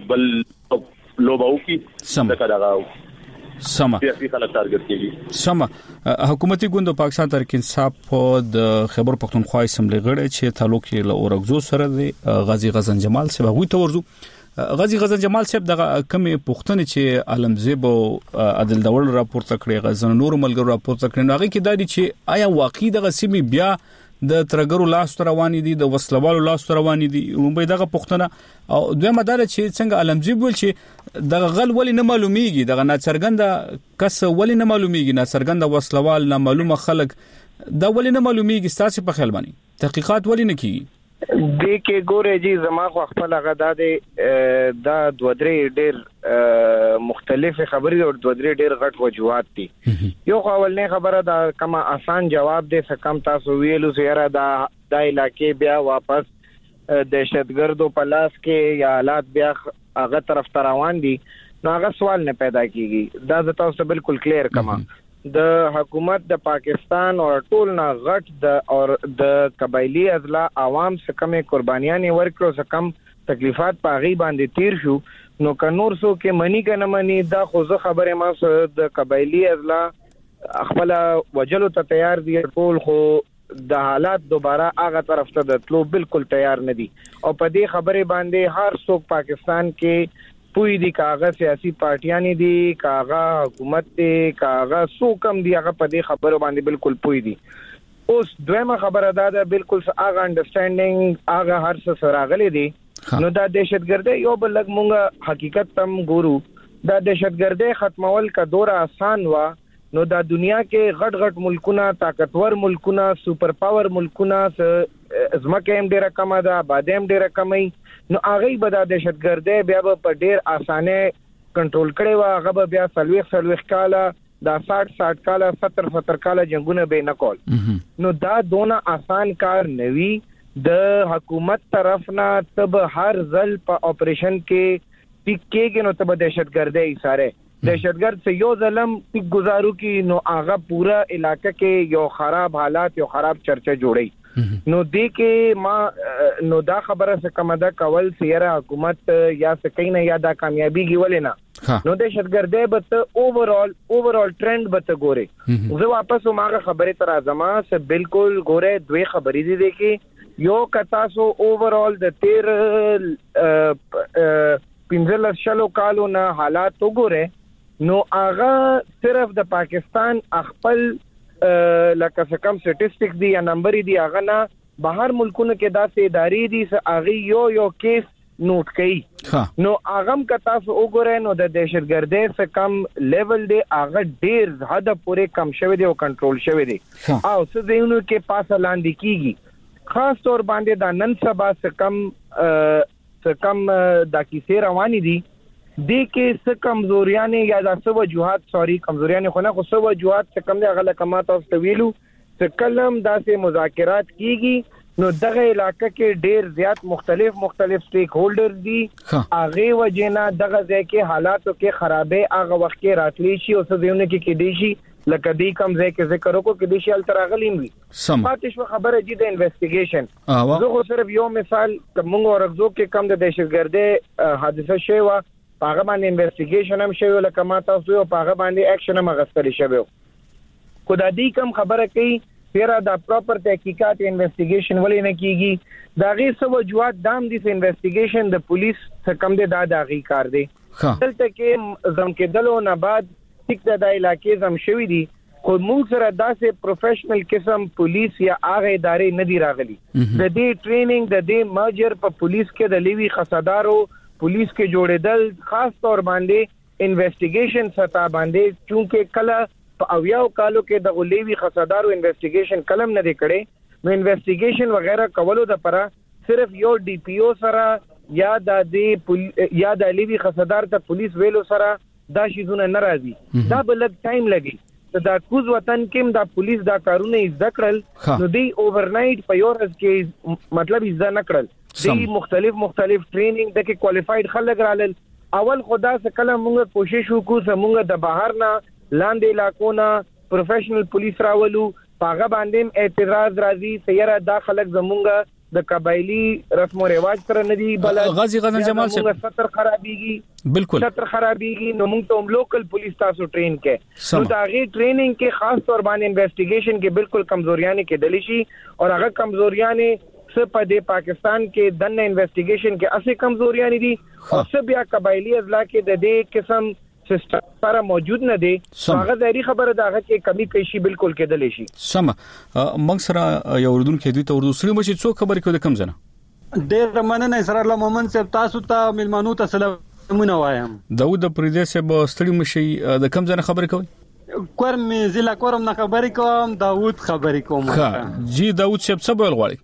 بل لوبه وکړي دا کړه سم سیاسي خلک ټارګټ کېږي سم حکومتي ګوند پاکستان تحریک انصاف د خیبر پختونخوا اسمبلی غړي چې تعلق یې له اورګزو سره دی غازی غزن جمال سره غوي تورزو غازی غزن جمال صاحب دغه کمې پښتنې چې عالمزیب او عادل دول راپورته کړی غزن نور ملګرو راپورته کړی هغه کې دا دي چې آیا واقعي دغه سیمه بیا د ترګرو لاس روان دي د وسلوالو لاس روان دي رومبه دغه پښتنه او دوی مدار چې څنګه عالمزیب ول چې دغه غل ولې نه معلومیږي دغه ناڅرګنده کس ولې نه معلومیږي ناڅرګنده وسلوال نه معلومه خلک دا ولې نه معلومیږي ستاسو په خیال باندې تحقیقات ولې نه کیږي دې کې ګوره جی زما خو خپل غدا دا دوه درې ډېر مختلف خبرې او دوه درې ډېر غټ وجوهات دي یو اولنې خبره دا کما آسان جواب دی څه کم تاسو ویلو سره دا علاقې بیا واپس دهشتګردو په لاس کې یا حالات بیا هغه طرف ته روان دي نو هغه سوال نه پیدا کیږي دا تاسو بالکل کلیر کما د حکومت د پاکستان او ټول نه غټ د قبایلی اضلاع عوام څخه کمې قربانیاں ورکړو څخه کم تکلیفات پاغي باندې تیر شو نو کنور سو کې منی کنه منی دا خو زه خبره ما د قبایلی اضلاع خپل وجلو ته تیار دي ټول خو د حالات دوباره هغه طرف ته د تلو بالکل تیار نه دي او په دې خبره باندې هر څوک پاکستان کې پوی دي کاغه سیاسي پارټیاں دي کاغه حکومت دي کاغه سو کم دي هغه په دې خبرو باندې بالکل پوی دي اوس دویمه خبره ده بالکل هغه انډرستانډینګ هغه هر څه سره غلي دي نو دا دهشتګردي یو بل لګ مونږه حقیقت تم ګورو دا دهشتګردي ختمول کا دور آسان وا نو دا دنیا کې غټ غټ ملکونه طاقتور ملکونه سپر پاور ملکونه زمکه هم ډیره کم ده بادام ډیره کمي نو هغه به د دهشتګردي بیا په ډیر اسانه کنټرول کړي وا هغه بیا سلوخ کاله دا 60 کاله 70 کاله جنگونه به نه کول نو دا دونه آسان کار نوي د حکومت طرف نه تب هر ځل په اپریشن کې ټیک کېږي نو تب دهشتګردي ساره دهشتګرد سے یو ظلم ټیک گزارو کی نو هغه پورا علاقہ کې یو خراب حالات یو خراب چرچا جوړي نو دې کې ما نو دا خبره څه کومه دا کول سیاره حکومت یا سکینه یا دا کامیابی ګولې نه نو دهشتګردي به اوورال ټرند به ګوري زه واپس ماغه خبره تر ازما سے بالکل ګوره دوی خبرې دي کې یو کتا سو اوورال د 15 شلو کالو نه حالات وګوره نو هغه صرف د پاکستان خپل لکه څه کم سټیسټیک دی یا نمبر دی هغه نه بهر ملکونو کې داسې ادارې دي چې هغه یو کیس نوٹ کړي نو اغم کا تاسو وګورئ نو د دهشتګردۍ څخه کم لیول دی هغه ډیر حد پورې کم شوی دی او کنټرول شوی دی او څه دیونو کې پاسه لاندې کیږي خاص طور باندې د نن سبا څخه کم د کیسې رواني دي د کې څه کمزوریاں یا د څه وجوهات کمزوریاں خو نه خو څه وجوهات څه کم دی هغه لکه ما تاسو ویلو څه کلم داسې مذاکرات کیږي نو دغه علاقې کې ډیر زیات مختلف سټیک هولډرز دي هغه وجینا دغه ځای کې حالاتو کې خرابې هغه وخت کې راتلی شي او څه دیونه کې کېدی شي لکه دې کم ځای کې ذکر وکړو کې د شي التراغلیم وي پاتې شو خبره دي د انویسټیګیشن زه خو صرف یو مثال کوم ورغزو کې کم د دهشتګردۍ حادثه شوی و هغه باندې انویسټیګیشن هم شوی لکه ما تاسو یو هغه باندې اکشن هم غوښتل شوی خو د دې کم خبره کوي پیرا دا پراپر تحقیقات انویسټیګیشن ولې نه کیږي دا غي سو وجوهات دام دي انویسټیګیشن د پولیس څخه کم دي دا غي کار دي دلته کې زم کېدلو نه بعد ټیک د علاقې زم شوی دي خو موږ سره داسې پروفیشنل قسم پولیس یا هغه ادارې نه دی راغلي د دې ټریننګ د دې مرجر په پولیس کې د لیوي خصدارو پولیس کې جوړېدل خاص طور باندې انویسټیګیشن ستا باندې چونکه کله او یو کالو کې د غلیوی خصدارو انویسټیګیشن کلم نه دی کړي نو انویسټیګیشن وغیرہ کولو د پره صرف یو ډي پی او سره یا د لیوی خصدار ته پولیس ویلو سره دا شیزونه ناراضي دا بلک ټایم لګي دا کوز وطن کې دا پولیس دا کارونه ذکرل نو دی اوورنایټ په یورز کې مطلب ځا نکړل دی مختلف ټریننګ د کې کوالیفاید خلک رالل اول خدا څخه کله موږ کوشش وکړو چې موږ د بهر نه لاندې علاقونه پروفیشنل پولیس راولو پاغه باندې اعتراض راځي سیاره داخلك زمونږه د قبایلی رسم او رواج سره ندي بل غازی غزن جمال سے سطر خرابيږي بالکل سطر خرابيږي نو موږ ته لوکل پولیس تاسو ټرین کې نو دا غي ټریننګ کې خاص طور باندې انویسټیګیشن کې بالکل کمزوریاں کې دلی شي او هغه کمزوریاں څه په دې پاکستان کې دنه انویسټیګیشن کې اسه کمزوریاں دي او څه بیا قبایلی اضلاع کې د دې قسم سیستم سره موجود نه دي هغه ځای خبره داغه کې کمی کوي شي بالکل کېدلی شي سم موږ سره یو اردن کې دوی ته اردو سره مشي څو خبرې کوي کوم ځنه ډېر مننه سره الله مومن صاحب تاسو ته ملمنو ته سلامونه وایم داود پردیس صاحب ستړي مشي د کوم ځنه خبرې کوي کورم ضلع کورم نه خبرې کوم داود خبرې کوم ها جی داود صاحب څه بول غواړي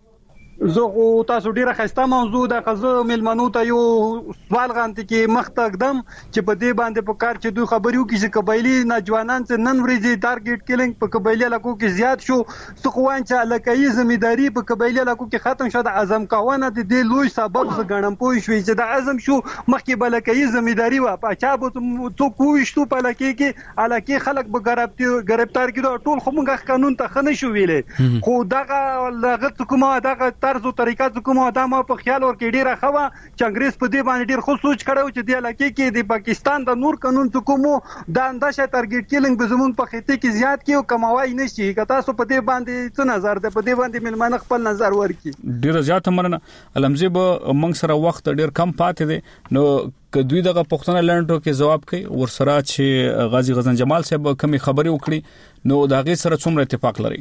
زه تاسو ډیره خسته موضوع د قضا ملمنو ته یو سوال غانتی کې مختقدم چې په دې باندې په کار چې دوی خبريو کې چې قبایلی نوجوانان څخه نن ورځې ټارګټ کیلینګ په قبایلی علاقو کې زیات شو څخوان چې علاقايي ځمېداري په قبایلی علاقو کې ختم شو د اعظم کاونه د دې لوی سبب غنم پوي شوې چې د اعظم شو مخکې بلکې ځمېداري وا په چا به څو کوښتو په لکه کې علاقايي خلک به گرفتار کړي ټول خو موږ قانون ته خنه شو ویلې خو دغه لغت کومه دغه طرز او طریقات کومه ادمه په خیال ور کې ډیره خوا چې انګريز په دې باندې ډیر خو سوچ کړو چې د علاقې کې د پاکستان د نور قانون کومو د انداشه ټارګټ کیلینګ به زمون په خطه کې زیات کې او کموای نشي که تاسو په دې باندې څه نظر ده په دې باندې ملمن خپل نظر ورکړي ډیر زیات مننه علمزی به موږ سره وخت ډیر کم پاتې دي نو کدوې دغه پښتنه لنډو کې جواب کوي ورسره چې غازی غزن جمال صاحب کمی خبري وکړي نو دا غي سره څومره اتفاق لري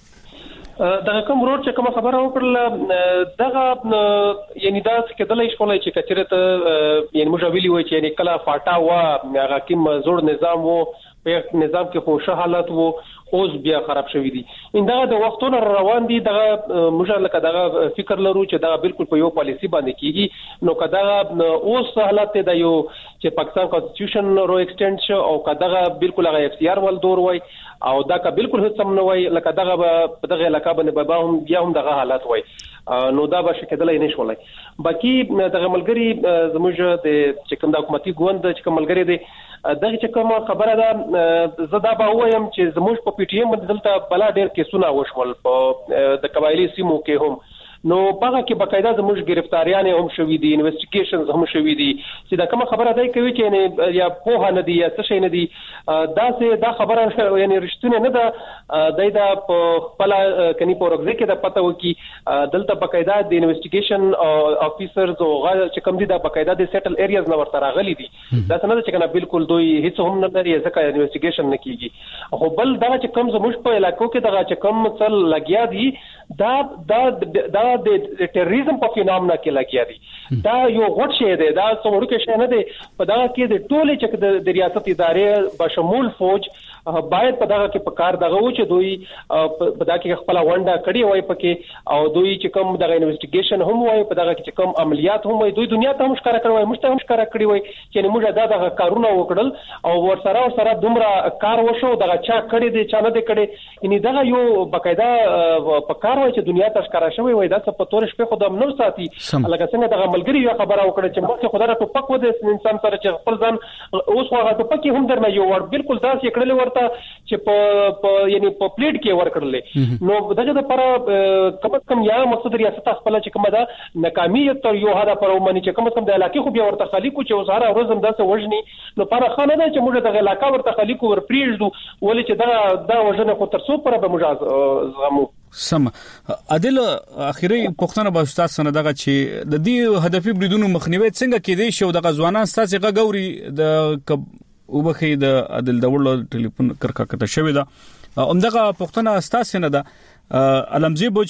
دا کوم روډ چې کوم خبره وکړه دغه یعنی دا چې کله شپولای چې کچرته یعنی موږ ویلی وای چې یعنی کله فاټا وا هغه کوم زوړ نظام وو په نظام کې خوشاله حالت وو اوس بیا خراب شوی دي انده د وختونو روان دي دغه موږ لکه دغه فکر لرو چې دا بالکل په یو پالیسی باندې کیږي نو کدا اوس حالت د یو چې پاکستان کانسټیټیوشن رو ایکسټند شو او کدا بالکل هغه اف سی آر ول دور وای او دا کا بالکل هیڅ سم نه وای لکه دغه علاقه باندې به هم بیا هم دغه حالت وای نو دا به شکدل نه شولای باقي دغه ملګری زموږ د چې کوم د حکومتي ګوند چې کوم ملګری دی دغه چې کوم خبره ده زدا به وایم چې زموږ په پی ټی ایم باندې دلته بلا ډیر کیسونه وشول په د قبایلی سیمو کې هم نو هغه کې باقاعده زموږ گرفتاریان هم شوې دي انویسټیګیشنز هم شوې دي چې دا کوم خبره ده کوي چې یا په نه دي یا څه شي نه دي دا خبره یعنی رښتونه نه ده دا په خپل کني پروګرام کې دا پته وکي دلته باقاعده د انویسټیګیشن افیسرز او چې کوم دي دا باقاعده د سیټل ایریاز نه ورته راغلي دي دا څنګه چې کنه بالکل دوی هیڅ هم نه لري ځکه انویسټیګیشن نه کیږي خو بل دا چې کوم زموږ په علاقو کې دا چې کوم څل لګیا دي دا د ټیرریزم په فینامنا کې لګیا دي دا یو غټ شی دی دا څومره کې شي نه دی په دا کې د ټولې چې د ریاست ادارې بشمول فوج باید په دغه کې په کار دغه و چې دوی په دغه کې خپل غونډه کړي وای پکې او دوی چې کوم دغه انویسټیګیشن هم وای په دغه کې چې کوم عملیات هم وای دوی دنیا ته هم ښکارا کړی وای مشته هم ښکارا کړی وای چې موږ دغه کارونه وکړل او ورسره دومره کار وشو دغه چا کړی دی چا نه دی کړی یعنی دغه یو باقاعده په کار وای چې دنیا ته ښکارا شوی وای دا څه په تور شپه خدام نو ساتي لکه څنګه دغه ملګری یو خبره وکړه چې مخکې خدای ته پک و د انسان سره چې خپل ځان اوس هغه ته پکې هم درنه یو ور بالکل دا چې کړل چې په یعنی په پلیټ کې ورکړلې نو دغه لپاره کم یا مقصد ریاست خپل چې کومه ده ناکامي تر یو هدا پر ومني چې کم د علاقې خو بیا ورته خلیکو چې وساره ورځم داسه وژني نو پر خانه ده چې موږ دغه علاقې ورته خلیکو ور پریږدو ولې چې دا وژنه خو تر څو پر به موږ زغمو سم عادل اخیری پښتنه به استاد سره دغه چې د دې هدفي بریدونو مخنیوي څنګه کېدی شو دغه ځوانان ستاسو غوړي د وبخې د عادل دولت ټلیفون کرکا کته شوی دا همدغه پښتنه استاسو نه ده علمزی بو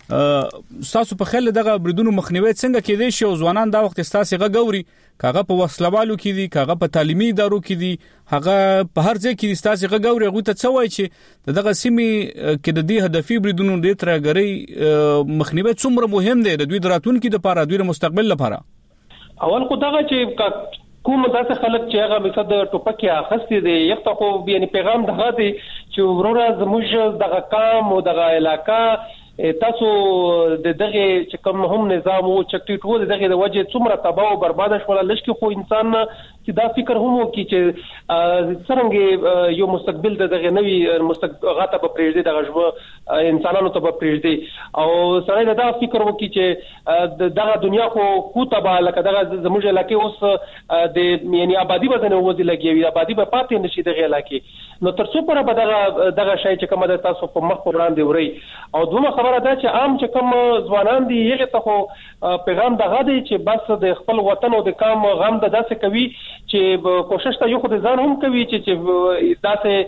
چې تاسو په خل دغه بریدونو مخنیوي څنګه کېدی شو ځوانان دا وخت تاسو غوړي کاغه په وسلوالو کې دي کاغه په تعلیمي ادارو کې دي هغه په هر ځای کې تاسو غوړي غو ته څه وای چې دغه سیمې کې د دې هدفي بریدونو د ترګری مخنیوي څومره مهم دی د دوی دراتونکو لپاره دوی د مستقبل لپاره اول خو دغه چې کوم داسې خلک چې هغه مثلا د ټوپکې اخستې دي یو ته خو یعنی پیغام دغه دی چې ورونه زموږ دغه کام او دغه علاقې تاسو دغه چې کوم هم نظام او چکټي ټول دغه د وجه څومره تباہ او برباد شول لشکې خو انسان چې دا فکر هم وکړي چې څنګه یو مستقبل دغه نوي غاټه په پریږدي دغه انسانانو ته په پریږدي او سره دا فکر وکړي چې دغه دنیا خو تباہ لکه دغه زموږ علاقې اوس د یعنی آبادی بدنه وځي لګي آبادی په پاتې نشي دغه علاقې نو تر څو پر به دغه شای چې کومه د تاسو په مخ وړاندې وري او دومره خبره ده چې عام چې کوم ځوانان دي یغه ته خو پیغام دغه دی چې بس د خپل وطن او د کام غم د داسې کوي چې کوشش ته یو خو د ځان هم کوي چې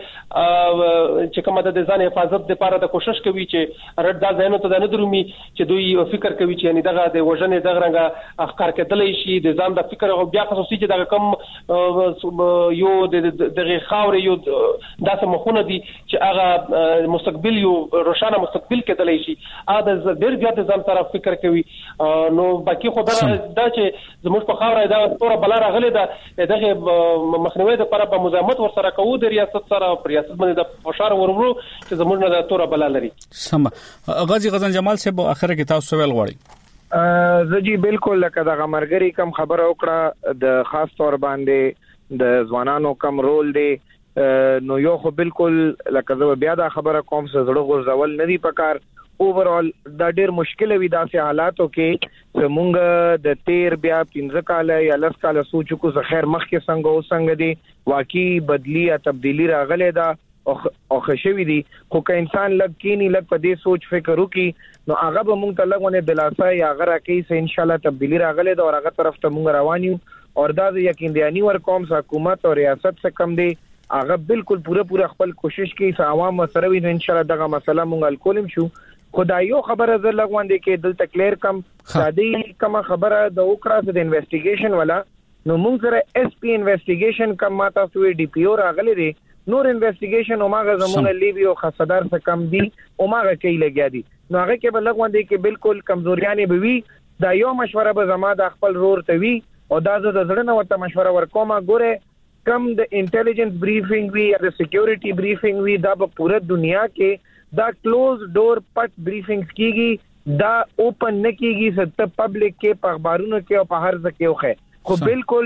داسې چې کومه د ځان حفاظت لپاره د کوشش کوي چې رد دا ځینو ته نه درومي چې دوی فکر کوي چې یعنی دغه د وژنې دغه رنګه افکار کېدلې شي د ځان د فکر او بیا خصوصي چې دغه کم یو دغه خاورې یو داسې مخونه دي چې هغه مستقبل یو روشانه مستقبل کېدلې شي دا ډېر زیات ځان سره فکر کوي نو باقي خو دا چې زموږ په خاورې دا تور بلا راغلي دا دغه مخنیوي د لپاره په مزاحمت ور سره کوو د ریاست سره ریاست باندې د فشار ورورو چې زموږ نه د تور بلا لري سم غازی غزن جمال صاحب اخره کې تاسو سوال غواړي زجی بالکل لکه د غمرګری کم خبر وکړه د خاص تور باندې د ځوانانو کم رول دی نو یو خو بالکل لکه زه بیا دا خبره کوم څه زړه غورځول نه دی پکار اوورال دا ډیر مشکل وي داسې حالاتو کې زمونږ د تیر بیا 15 کال یا 10 کال سوچ کو زخیر مخ کې څنګه دي واقعي بدلی یا تبدیلی راغله دا او خشوي دي خو که انسان لګ کینی لګ په دې سوچ فکر وکي نو هغه به مونږ ته لګونه دلاسه یا هغه راکې سه ان شاء الله تبدیلی راغله دا او هغه طرف ته مونږ روان یو اور دا یقین دیانی ور کوم حکومت او ریاست څخه کم دی هغه بالکل پوره خپل کوشش کوي چې عوام سره وي ان شاء الله دغه مسله مونږ الکولم شو خدایو خبره زر لګوان دي کې دلته کلیر کم سادي کوم خبره د وکړه د انویسټیګیشن والا نو موږ سره اس پی انویسټیګیشن کم ماته سوې ډي پی او راغلي دي نور انویسټیګیشن اوماغه زمونه لیبي او خصدار څخه کم دي اوماغه کې لګیا دي نو هغه کې بلګوان دي کې بالکل کمزوریانه به وي دا یو مشوره به زما د خپل رور ته وي او دا زه د زړه نه ورته مشوره ورکوم ګوره کم د انټيليجنس بریفینګ وی یا د سکیورټي بریفینګ وی دا په پوره دنیا کې دا کلوز ډور پټ بریفینګز کیږي دا اوپن نه کیږي ست پبلک کې په اخبارونو کې او په هر ځکه وخه خو بالکل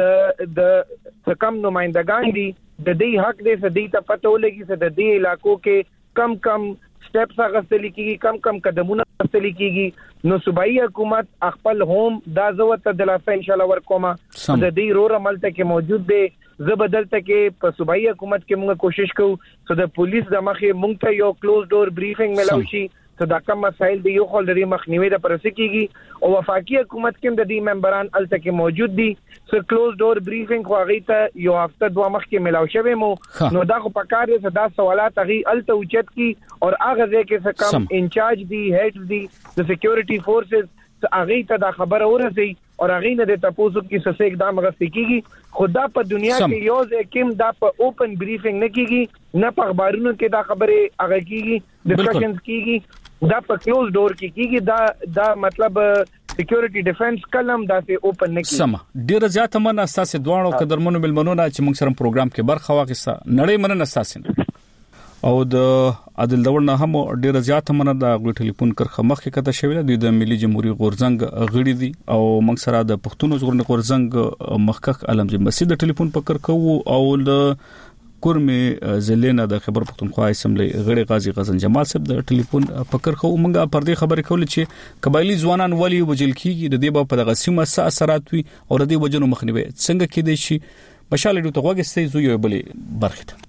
د کم نمائندگان دي د دې حق دې سدي ته پته ولګي چې د دې علاقو کې کم سټیپس اغستل کیږي کم قدمونه اغستل کیږي نو صوبایي حکومت خپل هوم دا زوته دلاسه ان شاء الله ورکوما د دې رور عمل ته کې موجود دي زبدلته کې په صوبایي حکومت کې موږ کوشش کوو چې د پولیس د مخې موږ ته یو کلوز ډور بریفینګ ملو شي صداقه مسائل دی یو خل د مخنیوي د پرسکیږي او وفاقي حکومت کې د دې ممبران الته کې موجود دي سر کلوز ډور بریفینګ خو هغه ته یو هفته دوه مخ کې ملاو شوی مو نو دا خو پکار دي صدا سوالات هغه الته اوچت کی او هغه ځکه څه کم انچارج دی هیډ دی د سکیورټي فورسز هغه ته دا خبره ورسي او هغه نه د تاسو کې څه اقدام غوښتي کیږي خدا په دنیا کې یو ځکه دا په اوپن بریفینګ نه کیږي نه په اخبارونو کې دا خبره هغه کیږي ډسکشنز کیږي دا په کلوز ډور کې کیږي دا مطلب سکیورټي ډیفنس کلم دا په اوپن نه کیږي سم ډیر زیات مننه اساس دوانو قدرمنو ملمنونه چې موږ سره پروګرام کې برخه واخیسته نړۍ مننه اساس او د عادل دور نه هم ډیر زیات مننه د غوي ټلیفون کرخه مخ کې کته شویل د ملي جمهوریت غورزنګ غړي دي او موږ سره د پښتون ژغورنې غورزنګ مخکخ علمجي مسجد د ټلیفون پکر کوو او د کورمه زلینا د خبر پښتونخوا اسمبلی غړي غازی غزن جمال صاحب د ټلیفون پکر کوو موږ پر دې خبرې کول چې قبایلی ځوانان ولی وجل کیږي د دې په غسیمه اثرات وي او د دې وجنو مخنیوي څنګه کېدای شي مشال دې توګه ستې زو یو بلې برخه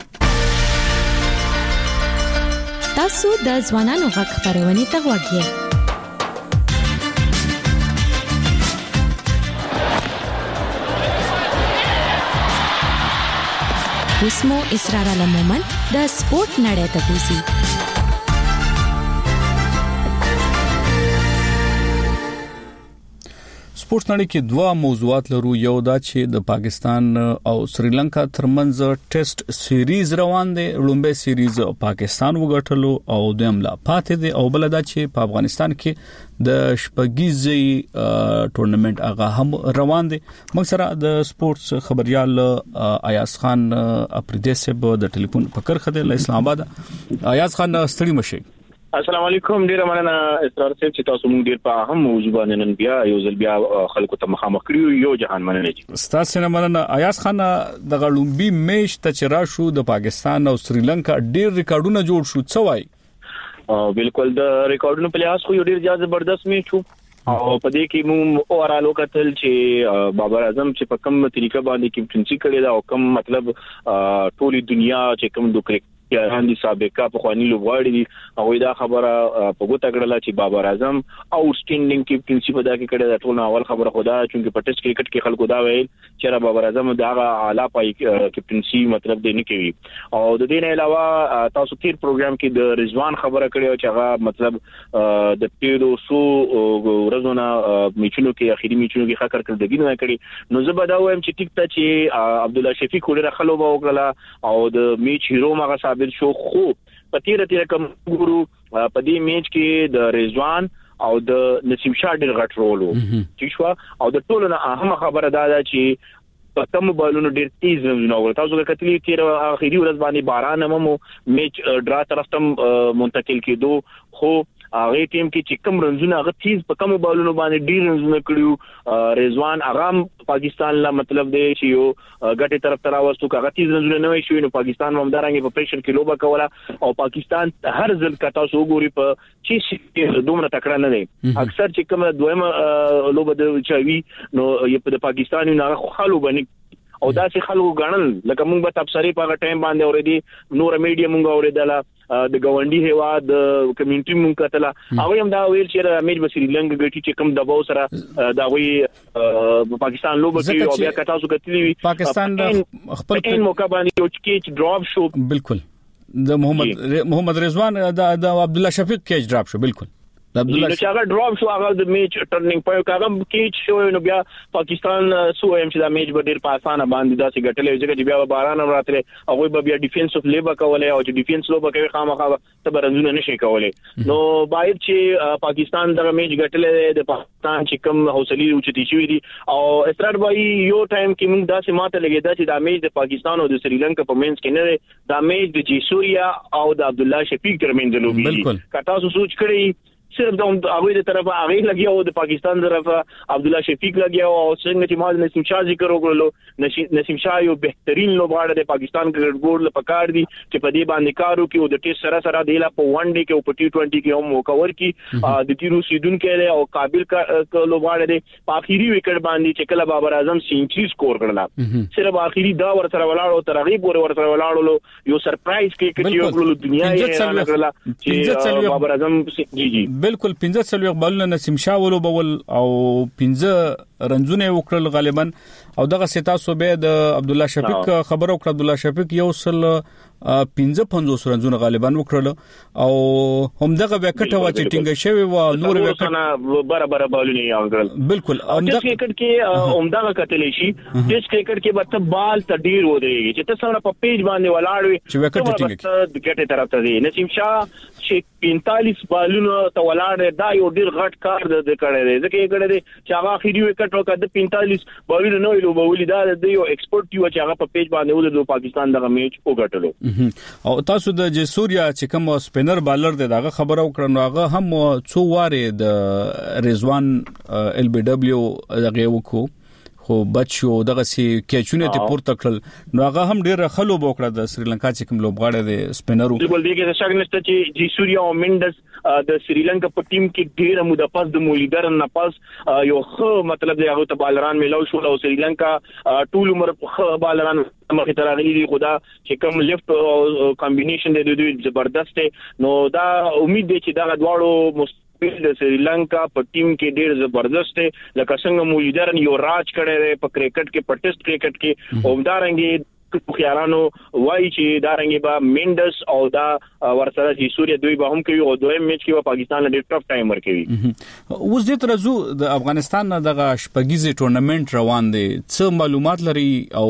تاسو د ځوانانو غږ خبرونه ته وګورئ اسمو اسرار علمومن د سپورت نړۍ ته پوسی سپورت نړۍ کې دوه موضوعات لرو یو دا چې د پاکستان او سریلانکا ترمنځ ټیسټ سیریز روان دي لومبه سیریز پاکستان وګټلو او دویم لا پاتې دي او بل دا چې په افغانستان کې د شپږیزي ټورنمنت هغه هم روان دي موږ سره د سپورتس خبريال ایاز خان اپریدیسب د ټلیفون پکر خده له اسلام آباد ایاز خان ستړي مشه السلام علیکم ډیر مننه اسرار صاحب چې تاسو موږ ډیر په اهم موضوع باندې نن بیا یو ځل بیا خلکو ته مخامخ کړیو یو جهان مننه تاسو نه مننه ایاز خان د غلومبي میچ ته چر شو د پاکستان او سریلانکا ډیر ریکارډونه جوړ شو څه وای بالکل د ریکارډونو په لحاظ خو یو ډیر زبردست میچ وو او په دې کې موږ اورالو کتل چې بابر اعظم چې په کوم طریقه باندې کیپټنسي کړې دا او کوم مطلب ټولي دنیا چې کوم د کرکټ یاران دي سابقه په خواني لوبغاړي دي او دا خبره په ګوته کړله چې بابر اعظم اوټسټینډینګ کیپټنسي په دا کې کړه د ټول اول خبره خدا چې په ټیسټ کرکټ کې خلکو دا ویل چې بابر اعظم دا اعلی پای کیپټنسي مطلب دی نه کوي او د دې نه علاوه تاسو تیر پروګرام کې د رضوان خبره کړې چې هغه مطلب د پیرو سو ورځونه میچونو کې اخیری میچونو کې خکر کړدګي نه کړی نو زه به دا وایم چې ټیک ته چې عبد الله شفیق ډېر خلو وکړه او د میچ هیرو مغه ثابت شو خو پتیره کوم ګورو په دې میچ کې د رضوان او د نسیم شاه ډېر غټ رول وو چې شو او د ټولو نه اهم خبره دا ده چې په کوم بالونو ډېر تیز نو تاسو کتلی تیر اخیری ورځ باندې باران هم میچ ډرا طرف ته منتقل کېدو خو هغه ټیم کې چې کوم رنزونه هغه تیز په کوم بالونو باندې ډیر رنزونه کړیو رضوان اغام پاکستان لا مطلب دی چې یو غټي طرف ته راوستو هغه تیز رنزونه نه وي شو نو پاکستان ممدارنګ په پریشر کې لوبه کوله او پاکستان هر ځل کتا سو ګوري په چې دومره تکړه نه دی اکثر چې کوم دویمه لوبه د چاوي نو په پاکستان نه خالو باندې او دا چې خلکو غنل لکه موږ به تبصری په ټایم باندې اورېدي نور میډیا موږ اورېدله د گاونډي هوا د کمیونټي موږ کتله هغه هم دا ویل چې میچ به سریلانکا ګټي چې کوم دباو سره دا وی پاکستان لوبه کوي او بیا کتاسو کتلی پاکستان خپل موقع باندې یو کیچ ډراپ شو بالکل د محمد رضوان د عبد الله شفیق کیچ ډراپ شو بالکل عبد الله چې هغه ډراپ شو هغه د میچ ټرنینګ پوینټ هغه کیچ شو نو بیا پاکستان سو ایم چې دا میچ به ډیر په اسانه باندې دا چې ګټلې چې بیا باران راتله هغه به بیا ډیفنس اف لیبر کولای او چې ډیفنس لوبه کوي خامخا ته برنځونه نشي کولای نو باید چې پاکستان دا میچ ګټلې د پاکستان چې کوم حوصله اوچتي شوې دي او اسرار بای یو ټایم کې موږ دا سماته لګیدا چې دا میچ د پاکستان او د سریلانکا په منځ کې نه دا میچ د جیسوریا او د عبد الله شفیق ترمنځ لوبي کټاسو سوچ کړی صرف د هغه د طرفه هغه لګیا او د پاکستان طرفه عبد الله شفیق لګیا او څنګه چې مال نسیم شاه ذکر وکړلو نسیم شاه یو بهترین لوبغاړی د پاکستان کرکټ بورډ لپاره کار دی چې په دې باندې کارو کې او د ټیسټ سره دی لا په ون ډے کې او په ټي 20 کې هم وکور کی د تیرو سیدون کې او قابل لوبغاړی دی په اخیری وکټ باندې چې کله بابر اعظم سنچري سکور کړل صرف اخیری دا ور سره ولاړو ترغیب ور سره ولاړو یو سرپرایز کې یو ټول دنیا یې راغله چې بابر اعظم جی بالکل 15 بالونه نسیم شاه ولو بول او 15 رنزونه وکړل غالبا او دغه ستاسو به د عبد الله شفیق خبرو کړ عبد الله شفیق یو سل 55 رنزونه غالبا وکړل او هم دغه وکټه وا چې ټینګ شوی و نور وکټه برابر بالونه یې وکړل بالکل هم د کرکټ کې هم دغه کتلې شي ټیسټ کرکټ کې به بال تډیر ودرېږي چې تاسو په پیج باندې ولاړوي چې وکټه ټینګ د ګټه طرف ته دی نسیم شاه چې 45 بالونه ته ولاړ دا یو ډیر غټ کار د کړی دی ځکه یې کړی دی چې هغه اخیری وکټ وکړ د 45 بالونه نو لوبولې دا د یو ایکسپورت یو چې هغه په پیج باندې ول د پاکستان دغه میچ وګټلو او تاسو د جسوریا چې کوم سپینر بالر دی دغه خبرو کړنو هغه هم څو واره د رضوان ال بي دبليو دغه وکړو خو بچو دغه سي کېچونه ته پورته کړل نو هغه هم ډیر خلوب وکړه د سریلانکا چې کوم لوبغاړی دی سپینرو بالکل دی کې شک نشته چې جسوریا او منډس د سریلانکا په ټیم کې ډیر موده پس د مولیدر نه پس یو خو مطلب دی هغه ته بالران ملو شو او سریلانکا ټول عمر خو بالران مخې ته راغلي دي خدا چې کوم لیفت کمبینیشن دی دوی زبردست نو دا امید دی چې دا دواړو د سریلانکا په ټیم کې ډیر زبردست دی لکه څنګه مولیدر یو راج کړی دی په کرکټ کې په ټیسټ کرکټ کې او همدارنګه خيارانو وایي چې دارنګي با منډس او دا ورسره چې سوریا دوی به هم کوي او دویم میچ کې پاکستان ډېر ټف ټایم ورکوي اوس دې ترزو د افغانستان دغه شپږیزه ټورنمنت روان دي څه معلومات لري او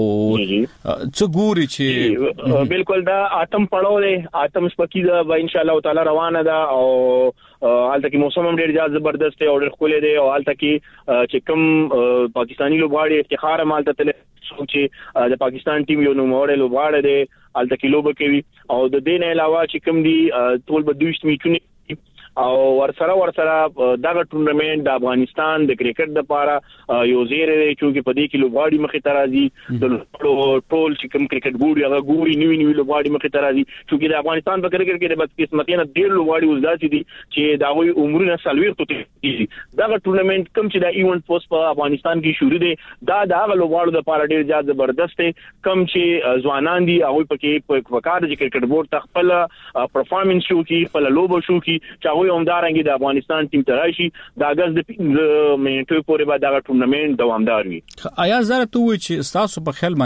څه ګوري چې بالکل دا اتم پړاو دی اتم شپږیزه به ان شاء الله تعالی روانه ده او حالت کې موسم هم ډېر زبردست دی او ډېر خولې دی او حالت کې چې کوم پاکستانی لوبغاړي افتخار مالته تل چې د پاکستان ټیم یو نوموړی لوبغاړی دی الته کې لوبه کوي او د دې نه علاوه چې کوم دي ټول به 2 میچونه او ورسره دغه ټورنمنت د افغانستان د کرکټ لپاره یو زیری دی چې په دې کې لوبغاړي مخې ته راځي د ټول چې کوم کرکټ بورډ هغه ګوري نیوی لوبغاړي مخې ته راځي چې د افغانستان په کرکټ کې د بدقسمتۍ ډېر لوبغاړي وزداسي دي چې دا غوي عمرونه سالویر ته دي دغه ټورنمنت کوم چې د ایونت پوسټ په افغانستان کې شروع دي دا د لوبغاړو لپاره ډېر زبردست دی کوم چې ځوانان دي هغه پکې په وکړه چې کرکټ بورډ تخپل پرفارمنس شو کی خپل لوبو شو کی چې هم دارنګي د افغانستان ټیم ته راشي د اگست د منټو پورې به دا ټورنمنت دوامدار وي آیا زره ته وی چې تاسو په خیال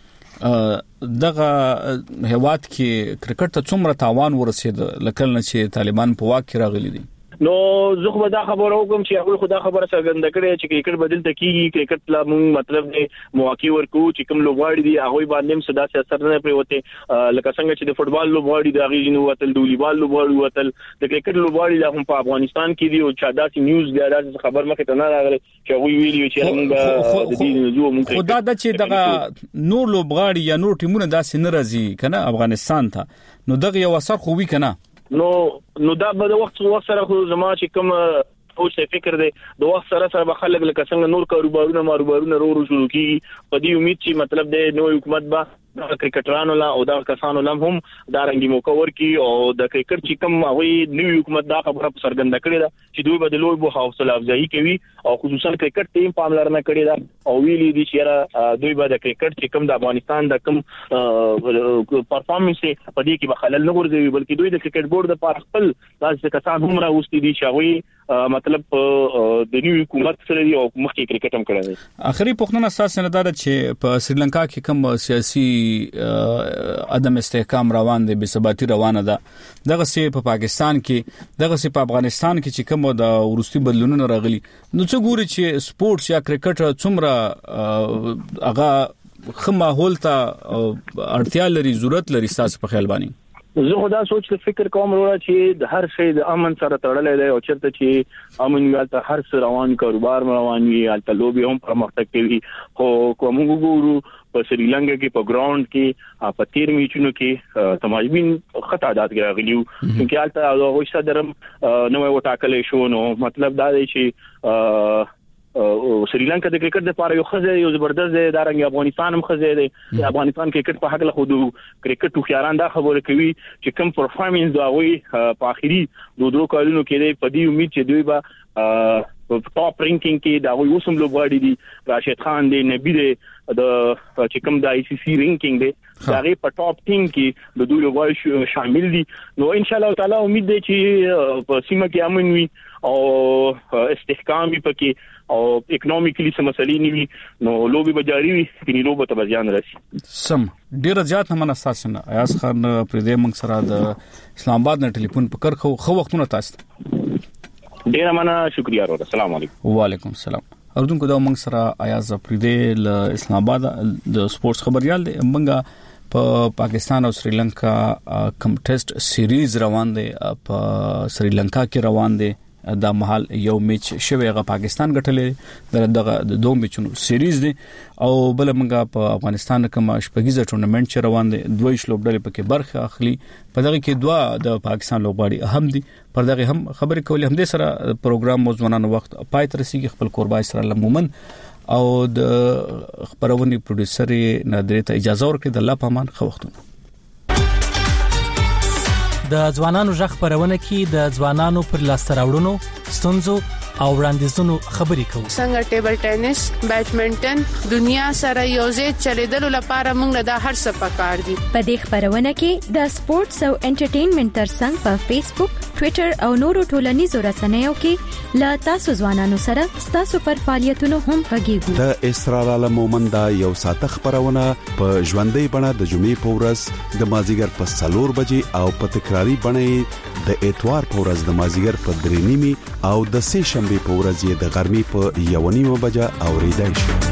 باندې دغه هواد کې کرکټ ته څومره تاوان ورسید لکه نه چې طالبان په واک کې راغلي دي نو زه خو دا خبر اوم چې هغه خدا خبره څرګنده کړې چې کرکټ بدل تکیږي کرکټ لا مونږ مطلب دی مواقع ورکو چې کوم لوبغاړي دي هغه باندې هم صدا سي اثر نه پریوته لکه څنګه چې د فوټبال لوبغاړي د هغه جنو وتل د والیبال لوبغاړي وتل د کرکټ لوبغاړي لا هم په افغانستان کې دي او چې داسې نیوز دی داسې خبر مخه ته نه راغلی چې هغه ویلي چې موږ د دې نجوم مونږ خدا د چې دغه نور لوبغاړي یا نور ټیمونه داسې نه راځي کنه افغانستان ته نو دغه یو اثر خو وی کنه نو دا به د وخت سره خو زما چې کوم او څه فکر دی د وخت سره به خلک لکه څنګه نور کاروبارونه شروع کیږي په دې امید چې مطلب د نوې حکومت با د کرکټرانو لا او د کسانو لم هم دارنګي موقع ورکي او د کرکټ چې کوم هغه نوې حکومت دا خبره څرګنده کړې ده چې دوی به د لوی بو حوصله افزایی کوي او خصوصا کرکټ ټیم پاملرنه کړې ده او ویلي دي چې دوی به د کرکټ چې کوم د افغانستان د کوم پرفارمنس په دې کې به خلل نه ورځي بلکې دوی د کرکټ بورډ د پر خپل داسې کسان هم راوستي دي چې هغه مطلب د نوې حکومت سره دی او مخکې کرکټ هم کړی دی اخري پوښتنه اساس نه ده چې په سریلانکا کې کوم سیاسي عدم استحکام روان دي بے ثباتی روانه ده دغه سي په پاکستان کې دغه سي په افغانستان کې چې کوم د ورستي بدلونونه راغلي نو څه ګوري چې سپورتس یا کرکټ څومره هغه خمه هول ته اړتیا لري ضرورت لري تاسو په خیال باندې زه خدا سوچ ته فکر کوم وروړه چې د هر شی د امن سره تړلې دی او چرته چې امن یالته هر څه روان کاروبار روان وي الته لوبي هم پرمختګ کوي خو کوم ګورو په سریلانکا کې په ګراوند کې په 13 میچونو کې تماشبین خطا عادت راغلیو چې الته هغه صدرم نو وټاکلې شو نو مطلب دا دی چې سریلانکا د کرکټ لپاره یو خزه یو زبردست دی د افغانستان هم خزه دی د افغانستان کرکټ په حق له خود کرکټ خو دا خبره کوي چې کوم پرفارمنس دا وي په اخیری دوه کالونو کې دی په دې امید چې دوی به ټاپ رینکینګ کې دا وي اوسم لوبغاړي دي راشد خان دی نبی دی د چې کوم د ICC رینکینګ دی دا غي په ټاپ 10 کې د دوی لوبغاړي شامل دي نو ان شاء الله تعالی امید دی چې په سیمه کې امن وي او استحکام پکې او اکونومیکلی سم مسلې نیوي نو لوبي بجاری وي چې لوبه ته ځان راسي سم ډیر زیات هم اساسن ایاز خان پر دې موږ سره د اسلام آباد نه ټلیفون پکړ خو وختونه تاسو ډیر مننه شکریا ورو السلام علیکم وعلیکم السلام اردوونکو دا موږ سره ایاز پر دې ل اسلام آباد د سپورتس خبريال دی موږ په پاکستان او سریلانکا کم ټیسټ سیریز روان دي په سریلانکا کې روان دي دا محل یو میچ شوی غ پاکستان غټلې دغه د دوه میچونو سیریز دي او بل منګه په افغانستان کوم شپږیزه ټورنمنت چې روان دي دوه شلوبډلې پکې برخه اخلي په دغه کې دوه د پاکستان لوبغاړي اهم دي پر دغه هم خبرې کولې هم د سره پروګرام موضوعانه وخت پای تر رسیدي خپل قربای سره لمومن او د خبرونې پروډوسر نادری ته اجازه ورکړي د الله پامان خو وختونه د ځوانانو ژغ پرونه کې د ځوانانو پر لاس راوړونو ستونزو او وړاندیزونو خبرې کوو څنګه ټیبل ټینس بیډمنټن دنیا سره یوځای چلیدلو لپاره موږ د هر څه پکار دي په دې خبرونه کې د سپورتس او انټرټینمنټ ترڅنګ په فیسبوک ټوئیټر او نورو ټولنیزو رسنیو کې لا تاسو ځوانانو سره تاسو پر فعالیتونو هم غږیږو د اسرار عالم مومن دا یو ساته خبرونه په ژوندۍ بڼه د جمعې په ورځ د مازیګر په 4 بجې او په تکراری بڼه د اتوار په ورځ د مازیګر په 3:30 او د سه شنبه په ورځ د غرمې په 1:30 بجې اوریدای شي